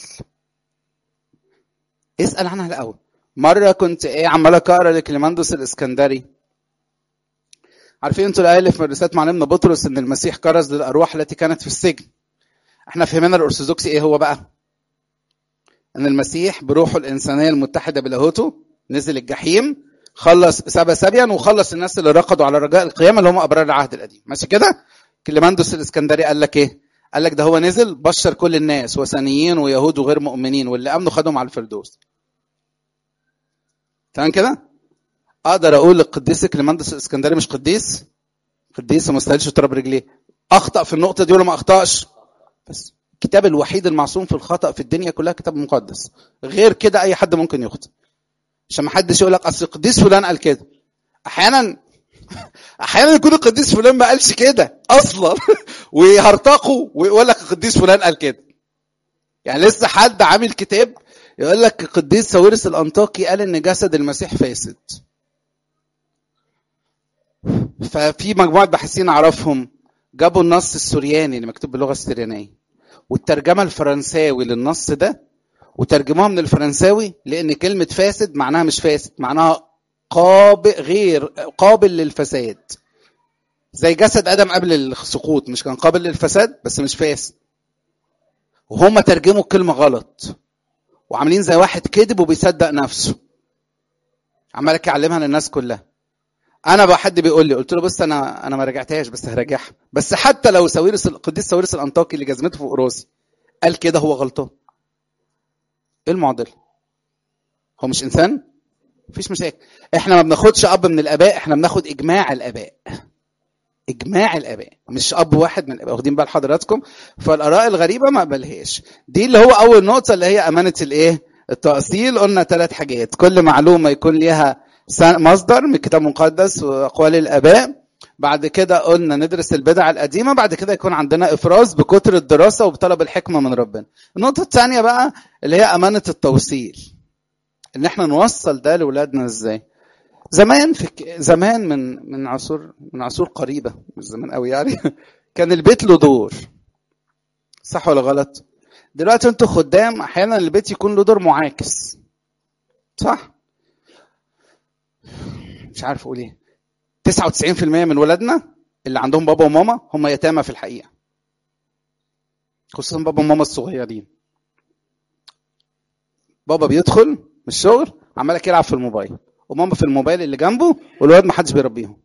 اسال عنها الاول. مره كنت عمال اقرا لكليماندوس الاسكندري. عارفين انتوا الايه اللي في رساله معلمنا بطرس ان المسيح كرز للارواح التي كانت في السجن؟ احنا فهمنا الارثوذكسي ايه هو بقى؟ ان المسيح بروحه الانسانيه المتحده بلاهوته نزل الجحيم، خلص سبا سبيا، وخلص الناس اللي رقدوا على رجاء القيامه اللي هم ابرار العهد القديم. ماشي كده؟ كليماندوس الاسكندري قال لك ايه؟ قال لك ده هو نزل بشر كل الناس، وثنيين ويهود وغير مؤمنين، واللي امنوا خدهم على الفردوس. تمام كده؟ اقدر اقول القديس كليماندوس الاسكندري مش قديس؟ قديس وما استاهلش تراب رجليه. اخطا في النقطه دي ولا ما اخطاش؟ بس الكتاب الوحيد المعصوم في الخطا في الدنيا كلها كتاب مقدس، غير كده اي حد ممكن يخطئ. عشان ما حدش يقول لك اصل القديس فلان قال كده. احيانا يكون القديس فلان ما قالش كده اصلا ويهرطقوا ويقول لك القديس فلان قال كده. يعني لسه حد عامل كتاب يقول لك القديس ساويرس الانطاكي قال ان جسد المسيح فاسد. ففي مجموعه باحثين اعرفهم جابوا النص السورياني اللي مكتوب باللغه السريانيه والترجمه الفرنساوي للنص ده، وترجموها من الفرنساوي، لان كلمه فاسد معناها مش فاسد، معناها غير قابل للفساد. زي جسد ادم قبل السقوط مش كان قابل للفساد بس مش فاسد. وهم ترجموا الكلمه غلط وعاملين زي واحد كذب وبيصدق نفسه عمال يعلمها للناس كلها. انا بقى حد بيقول لي، قلت له بص انا ما رجعتهاش بس هراجعها، بس حتى لو القديس ساويرس الانطاكي اللي جزمته في قراصي قال كده هو غلطان. ايه المعضله؟ هو مش انسان؟ مفيش مشاكل. احنا ما بناخدش اب من الاباء، احنا بناخد اجماع الاباء. اجماع الاباء، مش اب واحد من الاباء. واخدين بال حضراتكم؟ فالاراء الغريبه ما اقبلهاش. دي اللي هو اول نقطه اللي هي امانه التاصيل. قلنا 3 حاجات: كل معلومه يكون ليها مصدر من الكتاب المقدس واقوال الاباء. بعد كده قلنا ندرس البدع القديمه. بعد كده يكون عندنا افراز بكتر الدراسه وبطلب الحكمه من ربنا. النقطه الثانيه بقى اللي هي امانه التوصيل، ان احنا نوصل ده لاولادنا ازاي. زمان من عصور قريبه، مش زمان قوي يعني كان البيت له دور، صح ولا غلط؟ دلوقتي انتوا خدام، احيانا البيت يكون له دور معاكس، صح؟ مش عارف اقول ايه. 99% من ولادنا اللي عندهم بابا وماما هم يتامى في الحقيقه، خصوصا بابا وماما الصغيرين. بابا بيدخل من الشغل عمال يلعب في الموبايل، وماما في الموبايل اللي جنبه، والولاد ما حدش بيربيهم.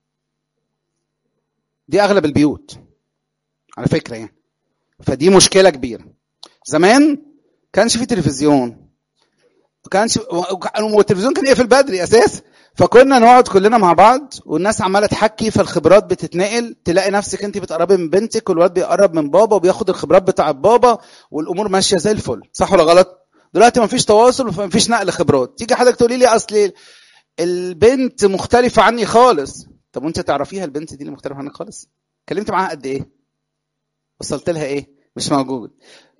دي اغلب البيوت على فكره يعني. فدي مشكله كبيره. زمان كانش في تلفزيون، والتلفزيون كان يقفل بدري اساس، فكنا نقعد كلنا مع بعض والناس عماله تحكي، فالخبرات بتتنقل، تلاقي نفسك انت بتقربي من بنتك والواد بيقرب من بابا وبياخد الخبرات بتاع بابا، والامور ماشيه زي الفل، صح ولا غلط؟ دلوقتي ما فيش تواصل وما فيش نقل خبرات. تيجي حضرتك تقولي لي اصل البنت مختلفه عني خالص. طب وانت تعرفيها البنت دي اللي مختلفه عنك خالص؟ كلمت معاها قد ايه؟ وصلت لها ايه؟ مش موجود.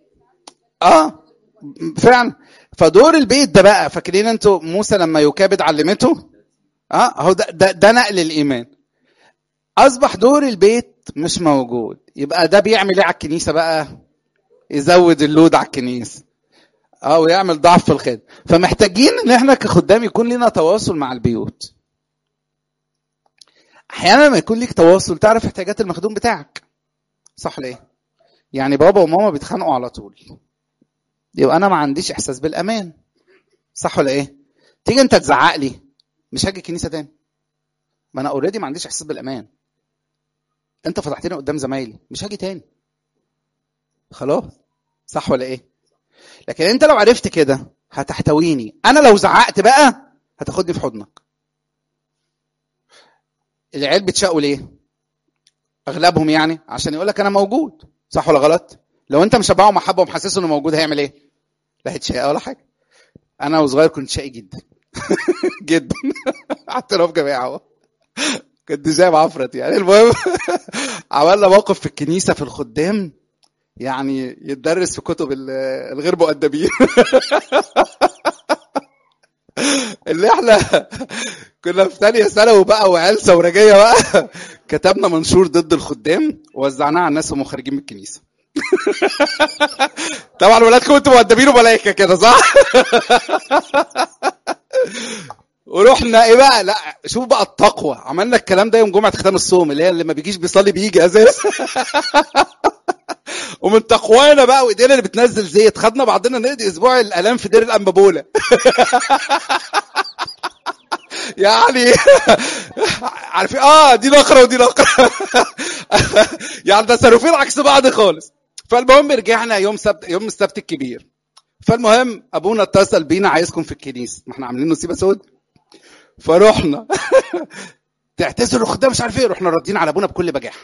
فعلا. فدور البيت ده بقى، فاكرين انتوا موسى لما يكابد علمته؟ هو ده نقل الايمان. اصبح دور البيت مش موجود، يبقى ده بيعمل ايه على الكنيسه بقى؟ يزود اللود على الكنيسه، ويعمل ضعف في الخدمه. فمحتاجين ان احنا كخدام يكون لنا تواصل مع البيوت. احيانا ما يكون ليك تواصل تعرف احتياجات المخدوم بتاعك، صح ليه؟ يعني بابا وماما بيتخانقوا على طول، يبقى انا ما عنديش احساس بالامان، صح ولا ايه؟ تيجي انت تزعق لي مش هاجي الكنيسه تاني، ما انا اوريدي ما عنديش احساس بالامان. انت فتحتني قدام زمايلي مش هاجي تاني، خلاص، صح ولا ايه؟ لكن انت لو عرفت كده هتحتويني. انا لو زعقت بقى هتاخدني في حضنك. العيال بتشقوا ليه؟ اغلبهم يعني عشان يقول لك انا موجود، صح ولا غلط؟ لو انت مشبعه محبه ومحسسه انه موجود هيعمل ايه؟ لا هيتشقى ولا حاجه. انا وصغير كنت شقي جدا جدا اعتراف جماعه اهو. كنت شايف عفرت يعني. المهم عملنا موقف في الكنيسة في الخدام، يعني يتدرس في كتب الغير مؤدبين. اللي احنا كنا في ثانيه ثانوي بقى وعيال ثورجيه بقى، كتبنا منشور ضد الخدام ووزعناه على الناس وهم خارجين من الكنيسه. طبعا ولادكم انتوا مؤدبين وملايكه كده صح؟ ورحنا ايه بقى، لا شوف بقى التقوى، عملنا الكلام ده يوم جمعه ختام الصوم، اللي هي اللي ما بيجيش بيصلي بيجي اساسا. ومن تقوانا بقى وايدينا اللي بتنزل زيت، خدنا بعضنا نقضي اسبوع الالام في دير الانبابوله. يعني عارفين دي نقره ودي نقره. يعني تصرفين عكس بعض خالص. فالمهم رجعنا يوم السبت الكبير. فالمهم ابونا اتصل بينا عايزكم في الكنيسه، ما احنا عاملين نصيبه سود. فروحنا تعتذروا الخدام مش عارف ايه، رحنا ردين على ابونا بكل بجاحه.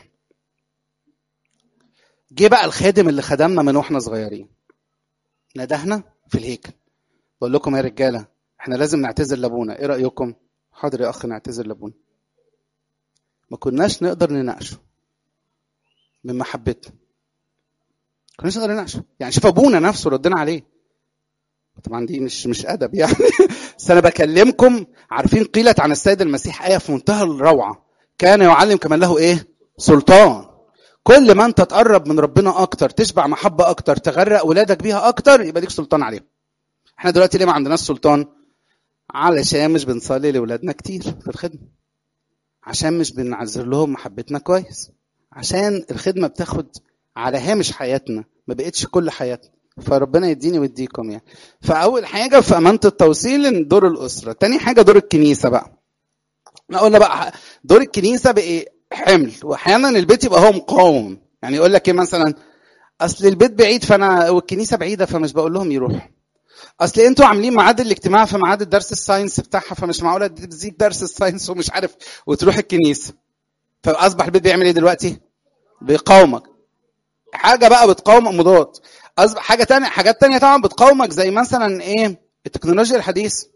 جه بقى الخادم اللي خدمنا من واحنا صغيرين، ندهنا في الهيكل، بقول لكم يا رجاله احنا لازم نعتذر لابونا، ايه رايكم؟ حاضر يا اخ نعتذر لابونا. ما كناش نقدر نناقشه من محبتنا، ما كناش نقدر نناقشه. يعني شوف ابونا نفسه ردنا عليه. طبعا دي مش ادب يعني. بس انا بكلمكم، عارفين قيلت عن السيد المسيح ايه في منتهى الروعه، كان يعلم كمان له ايه؟ سلطان. كل ما انت تقرب من ربنا اكتر، تشبع محبه اكتر، تغرق ولادك بيها اكتر، يبقى ليك سلطان عليهم. احنا دلوقتي ليه ما عندناش سلطان؟ علشان مش بنصلي لاولادنا كتير في الخدمه، عشان مش بنعزر لهم محبتنا كويس، عشان الخدمه بتاخد على هامش حياتنا، ما بقتش كل حياتنا. فربنا يديني ويديكم يعني. فاول حاجه في امانه التوصيل دور الاسره. تاني حاجه دور الكنيسه بقى. احنا قلنا بقى دور الكنيسه بقى حمل، واحيانا البيت يبقى هو مقاوم. يعني يقول لك ايه مثلا، اصل البيت بعيد فانا والكنيسه بعيده فمش بقول لهم يروحوا، اصل انتوا عاملين ميعاد الاجتماع في ميعاد الدرس الساينس بتاعها فمش معقوله تزيد درس الساينس ومش عارف وتروح الكنيسه. فاصبح البيت بيعمل ايه دلوقتي؟ بيقاومك. حاجه بقى بتقاوم مضاد. اصبح حاجات تانية طبعا بتقاومك، زي مثلا ايه؟ التكنولوجيا الحديثه.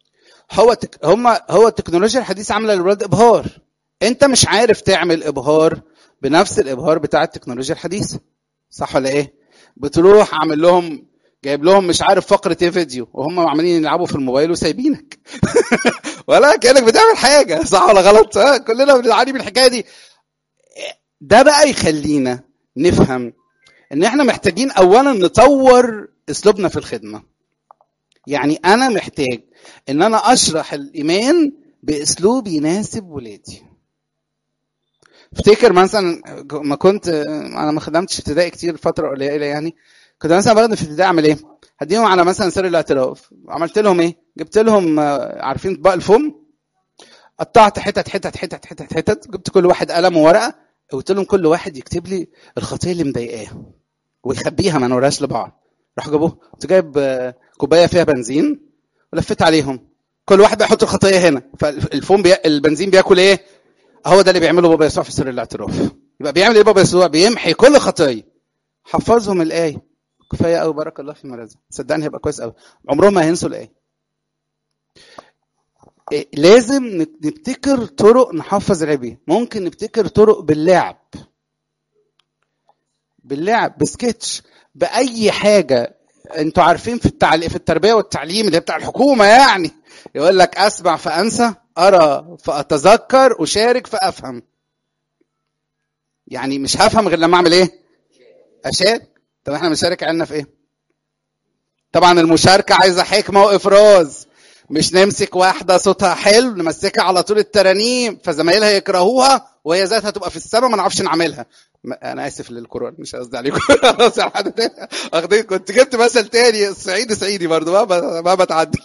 هو التكنولوجيا الحديثه عامله للولاد ابهار، انت مش عارف تعمل ابهار بنفس الابهار بتاع التكنولوجيا الحديثه، صح ولا ايه؟ بتروح عامل لهم جايب لهم مش عارف فقره ايه فيديو وهم عاملين يلعبوا في الموبايل وسايبينك. ولا كانك بتعمل حاجه، صح ولا غلط؟ كلنا بنعاني من الحكايه دي. ده بقى يخلينا نفهم ان احنا محتاجين اولا نطور اسلوبنا في الخدمه. يعني انا محتاج ان انا اشرح الايمان باسلوب يناسب ولادي. افتكر مثلا ما كنت انا ما خدمتش ابتدائي كتير، فتره قليله يعني، كنت مثلا بخدم في ابتدائي اعمل ايه؟ هديهم على مثلا سر الاعتراف. عملت لهم ايه؟ جبت لهم عارفين اطباق الفم، قطعت حتت، جبت كل واحد قلم وورقه، قلت لهم كل واحد يكتب لي الخطيه اللي مضايقاه ويخبيها ما نوراش لبعض. راح جابوه، كنت جايب كوبايه فيها بنزين ولفيت عليهم، كل واحد بيحط الخطيه هنا، فالفوم البنزين بياكل ايه؟ هو ده اللي بيعمله بابا يسوع في سر الاعتراف. يبقى بيعمل ايه بابا يسوع؟ بيمحي كل خطيه. حفظهم الايه، كفايه قوي، بارك الله في مرزق، صدقني هيبقى كويس قوي، عمرهم ما هينسوا الايه. لازم نبتكر طرق نحفظ العبي. ممكن نبتكر طرق باللعب بسكتش، باي حاجه. انتوا عارفين في التربيه والتعليم اللي هي بتاع الحكومه، يعني يقول لك اسمع فانسى، ارى فاتذكر، اشارك فافهم. يعني مش هفهم غير لما اعمل ايه؟ اشارك. طب احنا بنشارك عيالنا في ايه؟ طبعا المشاركه عايزه حكمه وافراز، مش نمسك واحده صوتها حلو نمسكها على طول الترانيم فزمايلها يكرهوها وهي ذاتها تبقى في السماء ما نعرفش نعملها. انا اسف للقران مش قصدي عليكم. كنت جبت مثل تاني، صعيدي برضو ما بتعدل.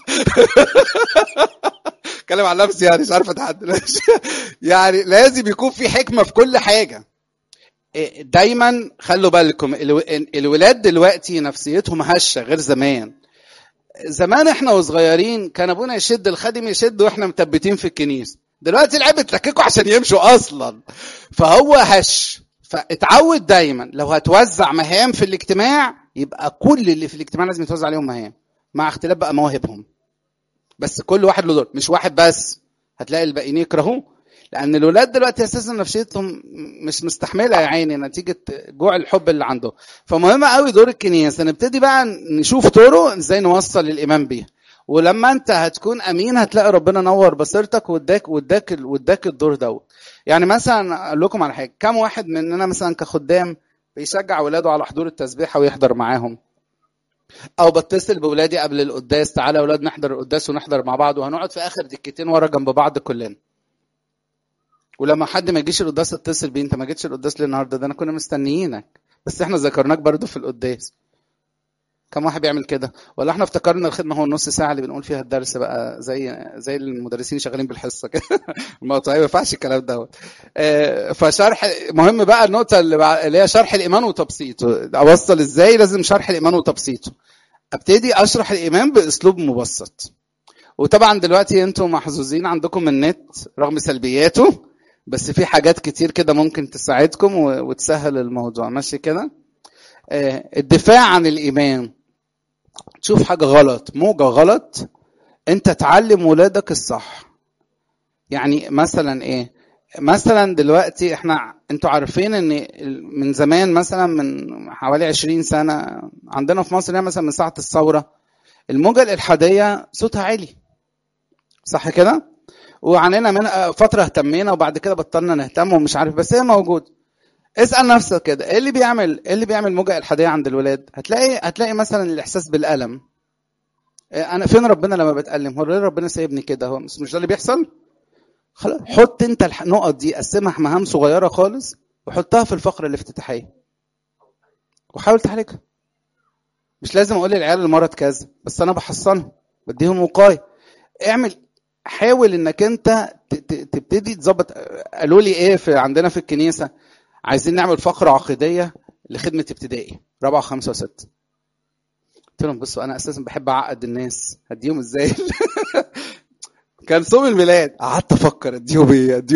اتكلم عن نفسي يعني مش عارف اتعدل. يعني لازم يكون في حكمه في كل حاجه. دايما خلوا بالكم، الولاد دلوقتي نفسيتهم هشه غير زمان احنا وصغيرين كان ابونا يشد الخادم يشد واحنا مثبتين في الكنيسه. دلوقتي العيال بتلككوا عشان يمشوا اصلا، فهو هش. فاتعود دايما لو هتوزع مهام في الاجتماع يبقى كل اللي في الاجتماع لازم يتوزع عليهم مهام، مع اختلاف بقى مواهبهم، بس كل واحد له دور، مش واحد بس. هتلاقي الباقيين يكرهوه لان الولاد دلوقتي اساسا نفسيتهم مش مستحمله يا عيني نتيجه جوع الحب اللي عندهم. فمهم قوي دور الكنيسه، نبتدي بقى نشوف طرق ازاي نوصل الايمان بيها. ولما انت هتكون امين هتلاقي ربنا نور بصيرتك واداك الدور دوت. يعني مثلا اقول لكم على حاجه، كم واحد مننا مثلا كخدام بيشجع ولاده على حضور التسبيحه ويحضر معاهم؟ او بتصل باولادي قبل القداس، تعالى يا اولاد نحضر القداس ونحضر مع بعض، وهنقعد في اخر دكتين ورا جنب بعض كلنا. ولما حد ما يجيش القداس اتصل بيه، انت ما جيتش القداس ليه النهارده؟ ده انا كنا مستنيينك، بس احنا ذكرناك برضو في القداس. كم واحد بيعمل كده؟ ولا احنا افتكرنا الخدمه هو النص ساعه اللي بنقول فيها الدرس بقى زي المدرسين شغالين بالحصه كده؟ الموضوع ما ينفعش الكلام دوت. فشرح مهم بقى النقطه اللي هي شرح الايمان وتبسيطه. اوصل ازاي؟ لازم شرح الايمان وتبسيطه. ابتدي اشرح الايمان باسلوب مبسط. وطبعا دلوقتي انتم محظوظين عندكم النت رغم سلبياته، بس في حاجات كتير كده ممكن تساعدكم وتسهل الموضوع. ماشي كده؟ الدفاع عن الايمان. تشوف حاجه غلط، موجه غلط، انت تعلم ولادك الصح. يعني مثلا ايه؟ مثلا دلوقتي انتوا عارفين ان من زمان، مثلا من حوالي 20 سنه عندنا في مصر مثلا من ساعه الثوره الموجه الالحاديه صوتها عالي، صح كده؟ وعنينا من فتره اهتمينا وبعد كده بطلنا نهتم ومش عارف، بس هي موجود. اسال نفسك كده، ايه اللي بيعمل موجه الحاديه عند الولاد؟ هتلاقي مثلا الاحساس بالالم. انا فين ربنا لما بتألم؟ هو ليه ربنا سايبني كده؟ هو مش ده اللي بيحصل؟ خلاص، حط انت النقط دي، قسمها مهام صغيره خالص وحطها في الفقره الافتتاحيه وحاول تعالجها. مش لازم اقول للعيال المرض كذا، بس انا بحصنهم بديهم وقايه. حاول انك انت تبتدي تظبط. قالوا لي ايه عندنا في الكنيسه؟ عايزين نعمل فقره عقيديه لخدمه ابتدائي رابعه وخمسه وسته. قلت لهم بصوا انا اساسا بحب اعقد الناس، هديهم ازاي؟ كان صوم الميلاد، قعدت افكر اديهم ايه.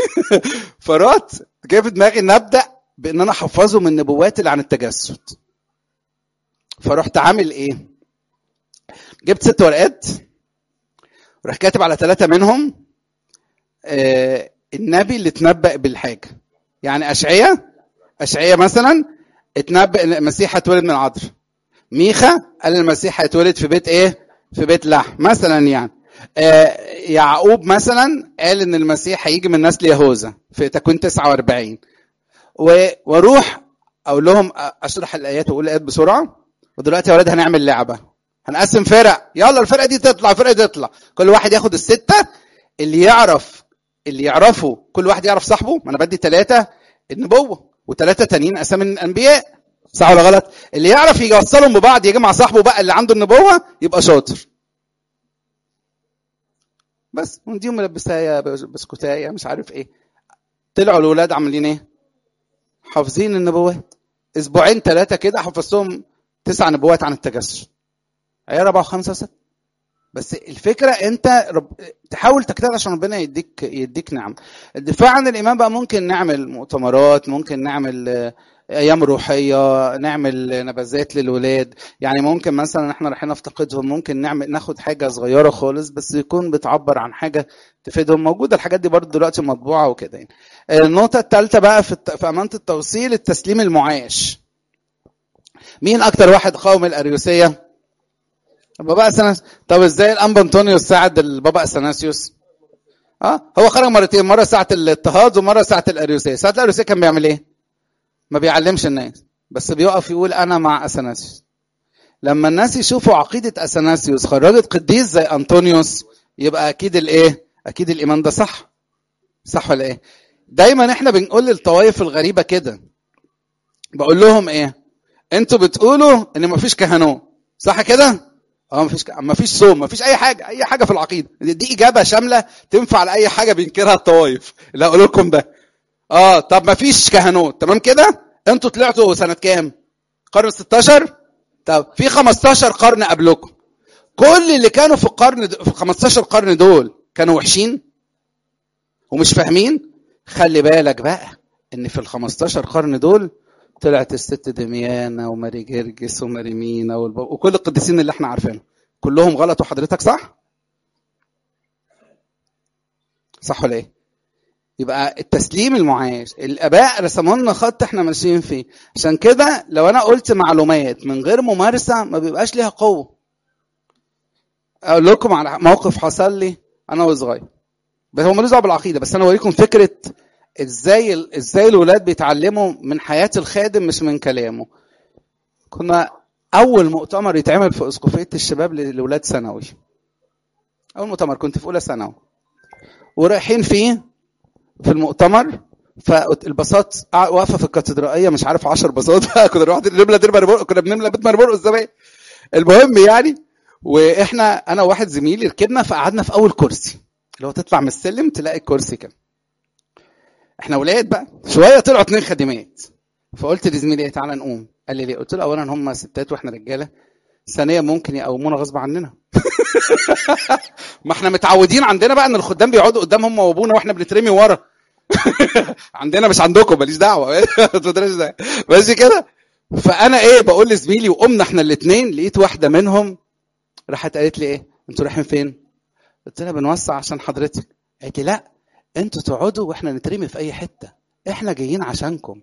فرات جاي في دماغي ان ابدا بان انا احفظهم النبوات اللي عن التجسد. فرحت عامل ايه؟ جبت 6 ورقات، ورحت كاتب على 3 منهم النبي اللي اتنبأ بالحاجه. يعني اشعياء مثلا اتنبأ ان المسيح هيتولد من عذراء. ميخا قال المسيح هيتولد في بيت ايه؟ في بيت لحم مثلا. يعني يعقوب مثلا قال ان المسيح هيجي من نسل يهوذا في تكوين 49. واروح اقول لهم اشرح الايات واقول الايات بسرعه. ودلوقتي يا ولاد هنعمل لعبه، هنقسم فرق، يلا الفرقه دي تطلع، الفرقه دي تطلع، كل واحد ياخد ال6 اللي يعرفوا، كل واحد يعرف صاحبه. ما انا بدي 3 النبوه و3 تانيين اسامي الانبياء، صح ولا غلط؟ اللي يعرف يوصلهم ببعض يجمع صاحبه بقى اللي عنده النبوه يبقى شاطر. بس ونديهم ملبسايه بسكوتايه مش عارف ايه. طلعوا الولاد عاملين ايه؟ حافظين النبوات. 2 3 كده حفظتهم 9 نبوات عن التجسد. عيال 4 و5 و6. بس الفكره انت تحاول تجتهد عشان ربنا يديك نعم. الدفاع عن الايمان بقى ممكن نعمل مؤتمرات، ممكن نعمل ايام روحيه، نعمل نبذات للولاد. يعني ممكن مثلا احنا رايحين نفتقدهم، ممكن ناخد حاجه صغيره خالص بس يكون بتعبر عن حاجه تفيدهم. موجوده الحاجات دي برضو دلوقتي مطبوعه وكده يعني. النقطه الثالثه بقى في امانه التوصيل، التسليم المعاش. مين اكتر واحد قاوم الاريوسيه؟ البابا اثناسيوس. طب ازاي الانبا انطونيوس ساعد البابا اثناسيوس؟ هو خرج مرتين، مره ساعه الاضطهاد ومره ساعه الاريوسيه. ساعه الاريوسيه كان بيعمل ايه؟ ما بيعلمش الناس، بس بيقف يقول انا مع اثناسيوس. لما الناس يشوفوا عقيده اثناسيوس خرجت قديس زي انطونيوس، يبقى اكيد الايه؟ اكيد الايمان ده صح. صح ولا ايه؟ دايما احنا بنقول للطوائف الغريبه كده، بقول لهم ايه؟ انتوا بتقولوا ان مفيش كهنوت، صح كده؟ مفيش صوم، مفيش اي حاجه في العقيده. دي اجابه شامله تنفع لاي حاجه بينكرها الطوائف اللي هقول لكم ده. طب مفيش كهنوت، تمام كده؟ انتوا طلعتوا سنه كام؟ قرن 16. طب في 15 قرن قبلكم، كل اللي كانوا في 15 قرن دول كانوا وحشين ومش فاهمين؟ خلي بالك بقى ان في ال15 قرن دول طلعت الست دميانة وماري جرجس وماري مينا وكل القديسين اللي احنا عارفينهم كلهم غلطوا. حضرتك صح؟ صح ولا ايه؟ يبقى التسليم المعاش الاباء رسموا لنا خط احنا ماشيين فيه. عشان كده لو انا قلت معلومات من غير ممارسه ما بيبقاش ليها قوه. اقول لكم على موقف حصل لي انا وصغير، بس هو ملوش دعوه بالعقيده، بس انا اوريكم فكره ازاي الولاد بيتعلموا من حياه الخادم مش من كلامه. كنا اول مؤتمر يتعمل في اسقفيه الشباب لولاد ثانوي، اول مؤتمر كنت في اولى ثانوي، ورايحين فيه في المؤتمر، فالباصات واقفه في الكاتدرائيه مش عارف 10 باصات كنا نروح نملى دير مربوط، كنا بنملى بيت مربوط الزمان. المهم يعني، واحنا انا وواحد زميلي ركبنا فقعدنا في اول كرسي، اللي هو تطلع من السلم تلاقي الكرسي كده. احنا ولاد بقى، شويه طلعوا 2 خادمات، فقلت لزميلي ايه تعالى نقوم. قال لي ليه؟ قلت له اولا هم ستات واحنا رجاله، ثانيا ممكن يقومونا غصب عننا. ما احنا متعودين عندنا بقى ان الخدام بيقعدوا قدام هم وابونا واحنا بنترمي ورا. عندنا مش عندكم، ماليش دعوه. ماشي كده. فانا ايه بقول لزميلي، وقمنا احنا الاثنين، لقيت واحده منهم راحت قالت لي ايه انتوا رايحين فين؟ قلت لها بنوسع عشان حضرتك. قالت لي لا انتوا تقعدوا واحنا نترمي في اي حته، احنا جايين عشانكم.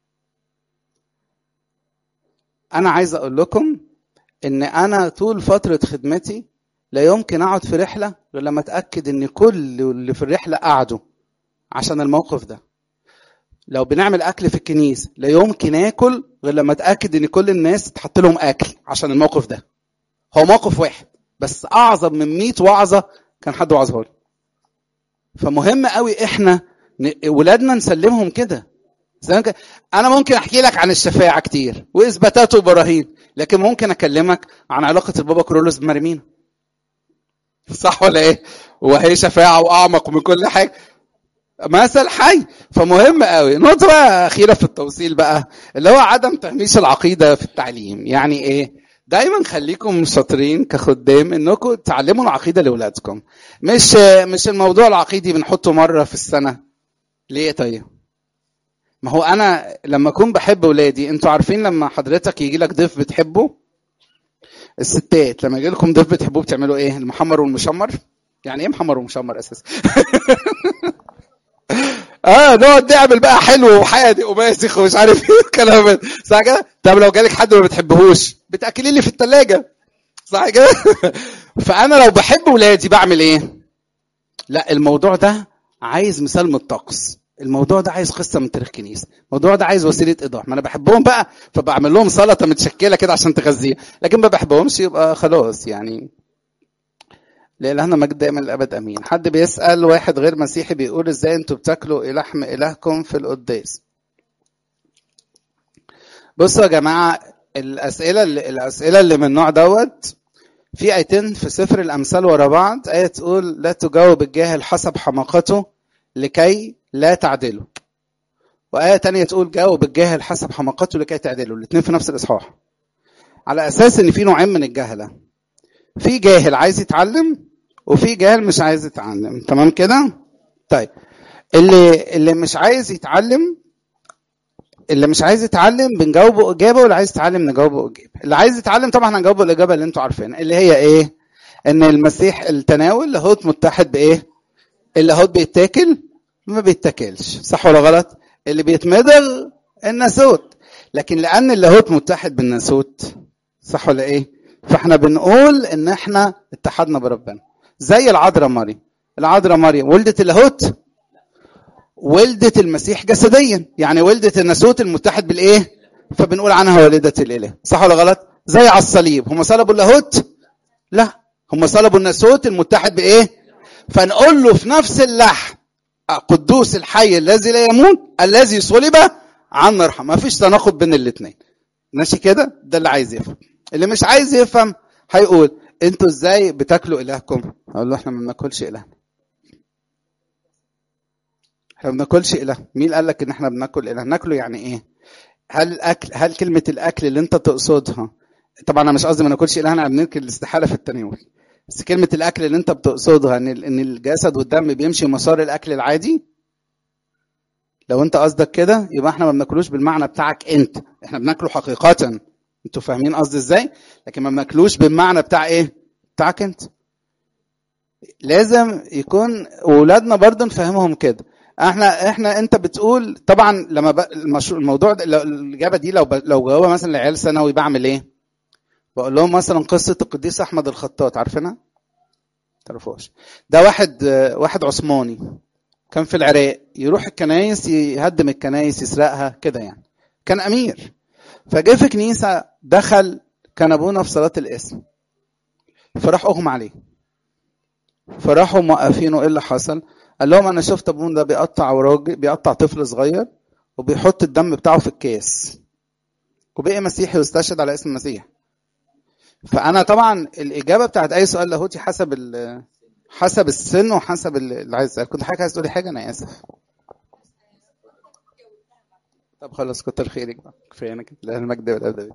انا عايز اقول لكم ان انا طول فتره خدمتي لا يمكن اقعد في رحله غير لما اتاكد ان كل اللي في الرحله قعدوا عشان الموقف ده. لو بنعمل اكل في الكنيسه لا يمكن اكل غير لما اتاكد ان كل الناس تحط لهم اكل عشان الموقف ده. هو موقف واحد بس اعظم من 100 وعظه كان حد وعظها لي. فمهم قوي احنا ولادنا نسلمهم كده. انا ممكن احكي لك عن الشفاعه كتير واثباتات وبراهين، لكن ممكن اكلمك عن علاقه البابا كرولوس بمريمينا، صح ولا ايه؟ وهي شفاعه واعمق من كل حاجه، مثل حي. فمهم قوي. نقطه بقى اخيره في التوصيل بقى، اللي هو عدم تهميش العقيده في التعليم. يعني ايه؟ دايما خليكم شاطرين كخدام انكم تعلموا العقيده لاولادكم. مش الموضوع العقيدي بنحطه مره في السنه. ليه طيب؟ ما هو انا لما اكون بحب ولادي، انتوا عارفين لما حضرتك يجي لك ضيف بتحبه، الستات لما يجي لكم ضيف بتحبوه بتعملوا ايه؟ المحمر والمشمر. يعني ايه محمر ومشمر اساسا؟ نقعد نعمل بقى حلو وحادق وماسخ ومش عارف ايه الكلام ده، صح كده؟ طب لو جالك حد ما بتحبهوش بتاكلي لي في الثلاجه، صح كده؟ فانا لو بحب ولادي بعمل ايه؟ لا الموضوع ده عايز مثال من الطقس، الموضوع ده عايز قصه من تاريخ الكنيسه، الموضوع ده عايز وسيله ايضاح. ما انا بحبهم بقى فبعمل لهم سلطه متشكله كده عشان تغذيها، لكن ما بحبهمش يبقى خلاص يعني. لإلهنا مجد دائما الابد امين. حد بيسال واحد غير مسيحي بيقول ازاي انتوا بتاكلوا لحم الهكم في القداس؟ بصوا يا جماعه، الاسئله اللي من النوع دوت، في ايتين في سفر الامثال ورا بعض. ايه تقول لا تجاوب الجاهل حسب حماقته لكي لا تعدلوا، وايه تانية تقول جاوب الجاهل حسب حماقته لكي تعدلوا. الاثنين في نفس الاصحاح، على اساس ان في نوعين من الجهله، في جاهل عايز يتعلم وفي جاهل مش عايز يتعلم. تمام كده؟ طيب اللي مش عايز يتعلم بنجاوبه اجابه، واللي عايز يتعلم نجاوبه اجابه. اللي عايز يتعلم طبعا هنجاوبه الاجابه اللي انتوا عارفينها، اللي هي ايه؟ ان المسيح التناول لاهوت متحد بايه؟ اللاهوت بيتاكل ما بيتاكلش، صح ولا غلط؟ اللي بيتمضغ الناسوت، لكن لان اللاهوت متحد بالناسوت، صح ولا ايه؟ فاحنا بنقول ان احنا اتحدنا بربنا. زي العذراء مريم ولدت اللاهوت، ولدت المسيح جسديا، يعني ولدت الناسوت المتحد بالايه؟ فبنقول عنها والدة الاله، صح ولا غلط؟ زي على الصليب هم صلبوا اللاهوت؟ لا، هم صلبوا الناسوت المتحد بايه؟ فنقول له في نفس اللحم قدوس الحي الذي لا يموت الذي صلب عنا ارحم. ما فيش تناقض بين الاثنين، ماشي كده؟ ده اللي عايز يفهم. اللي مش عايز يفهم هيقول انتوا ازاي بتاكلوا الهكم؟ اقول له احنا ما بناكلش الهنا، احنا ما بناكلش اله. مين قال لك ان احنا بناكل اله؟ ناكله يعني ايه؟ هل كلمه الاكل اللي انت تقصدها، طبعا انا مش قصدي ما ناكلش اله، انا بننكر الاستحاله في التناول، بس كلمه الاكل اللي انت بتقصدها ان الجسد والدم بيمشي مسار الاكل العادي، لو انت قصدك كده يبقى احنا ما بناكلوش بالمعنى بتاعك انت، احنا بناكله حقيقه. انتوا فاهمين قصدي ازاي؟ لكن ما بناكلوش بالمعنى بتاع ايه؟ بتاعك انت. لازم يكون اولادنا برضه نفهمهم كده. احنا انت بتقول طبعا لما الموضوع ده الاجابه دي لو جاوبها مثلا لعيال ثانوي بعمل ايه؟ بقول لهم مثلا قصه القديس احمد الخطاط، عارفينها؟ تعرفوش؟ ده واحد عثماني كان في العراق، يروح الكنايس يهدم الكنايس يسرقها كده يعني، كان امير. فجاء في كنيسه دخل، كان ابونا في صلاه الاسم، فراح اغمى عليه، فراحوا موقفينه. ايه اللي حصل؟ قال لهم انا شفت ابونا ده بيقطع طفل صغير وبيحط الدم بتاعه في الكاس، وبقي مسيحي واستشهد على اسم المسيح. فانا طبعا الاجابه بتاعت اي سؤال لاهوتي حسب السن وحسب اللي عايز يسأل. كنت حضرتك عايز تقولي حاجه؟ انا اسف. طب خلاص كتر خيرك بقى، كفايه انا كده. لا المجد والادب.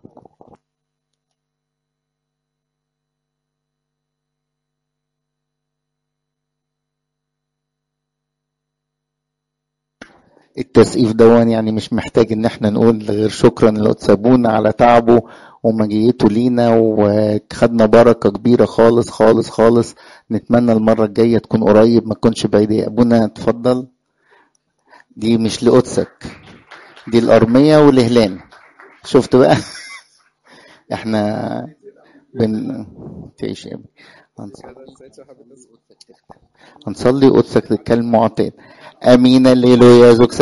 التسقيف دون يعني مش محتاج ان احنا نقول غير شكرا لقدس ابونا على تعبه ومجيته لينا، وخدنا بركة كبيرة خالص خالص خالص. نتمنى المرة الجاية تكون قريب ما تكونش بعيدة. يا ابونا اتفضل. دي مش لقدسك، دي الأرمية والهلان. شفت بقى؟ احنا تعيش يا ابني. هنصلي قدسك تتكلم معطين. امين الليل يا زوج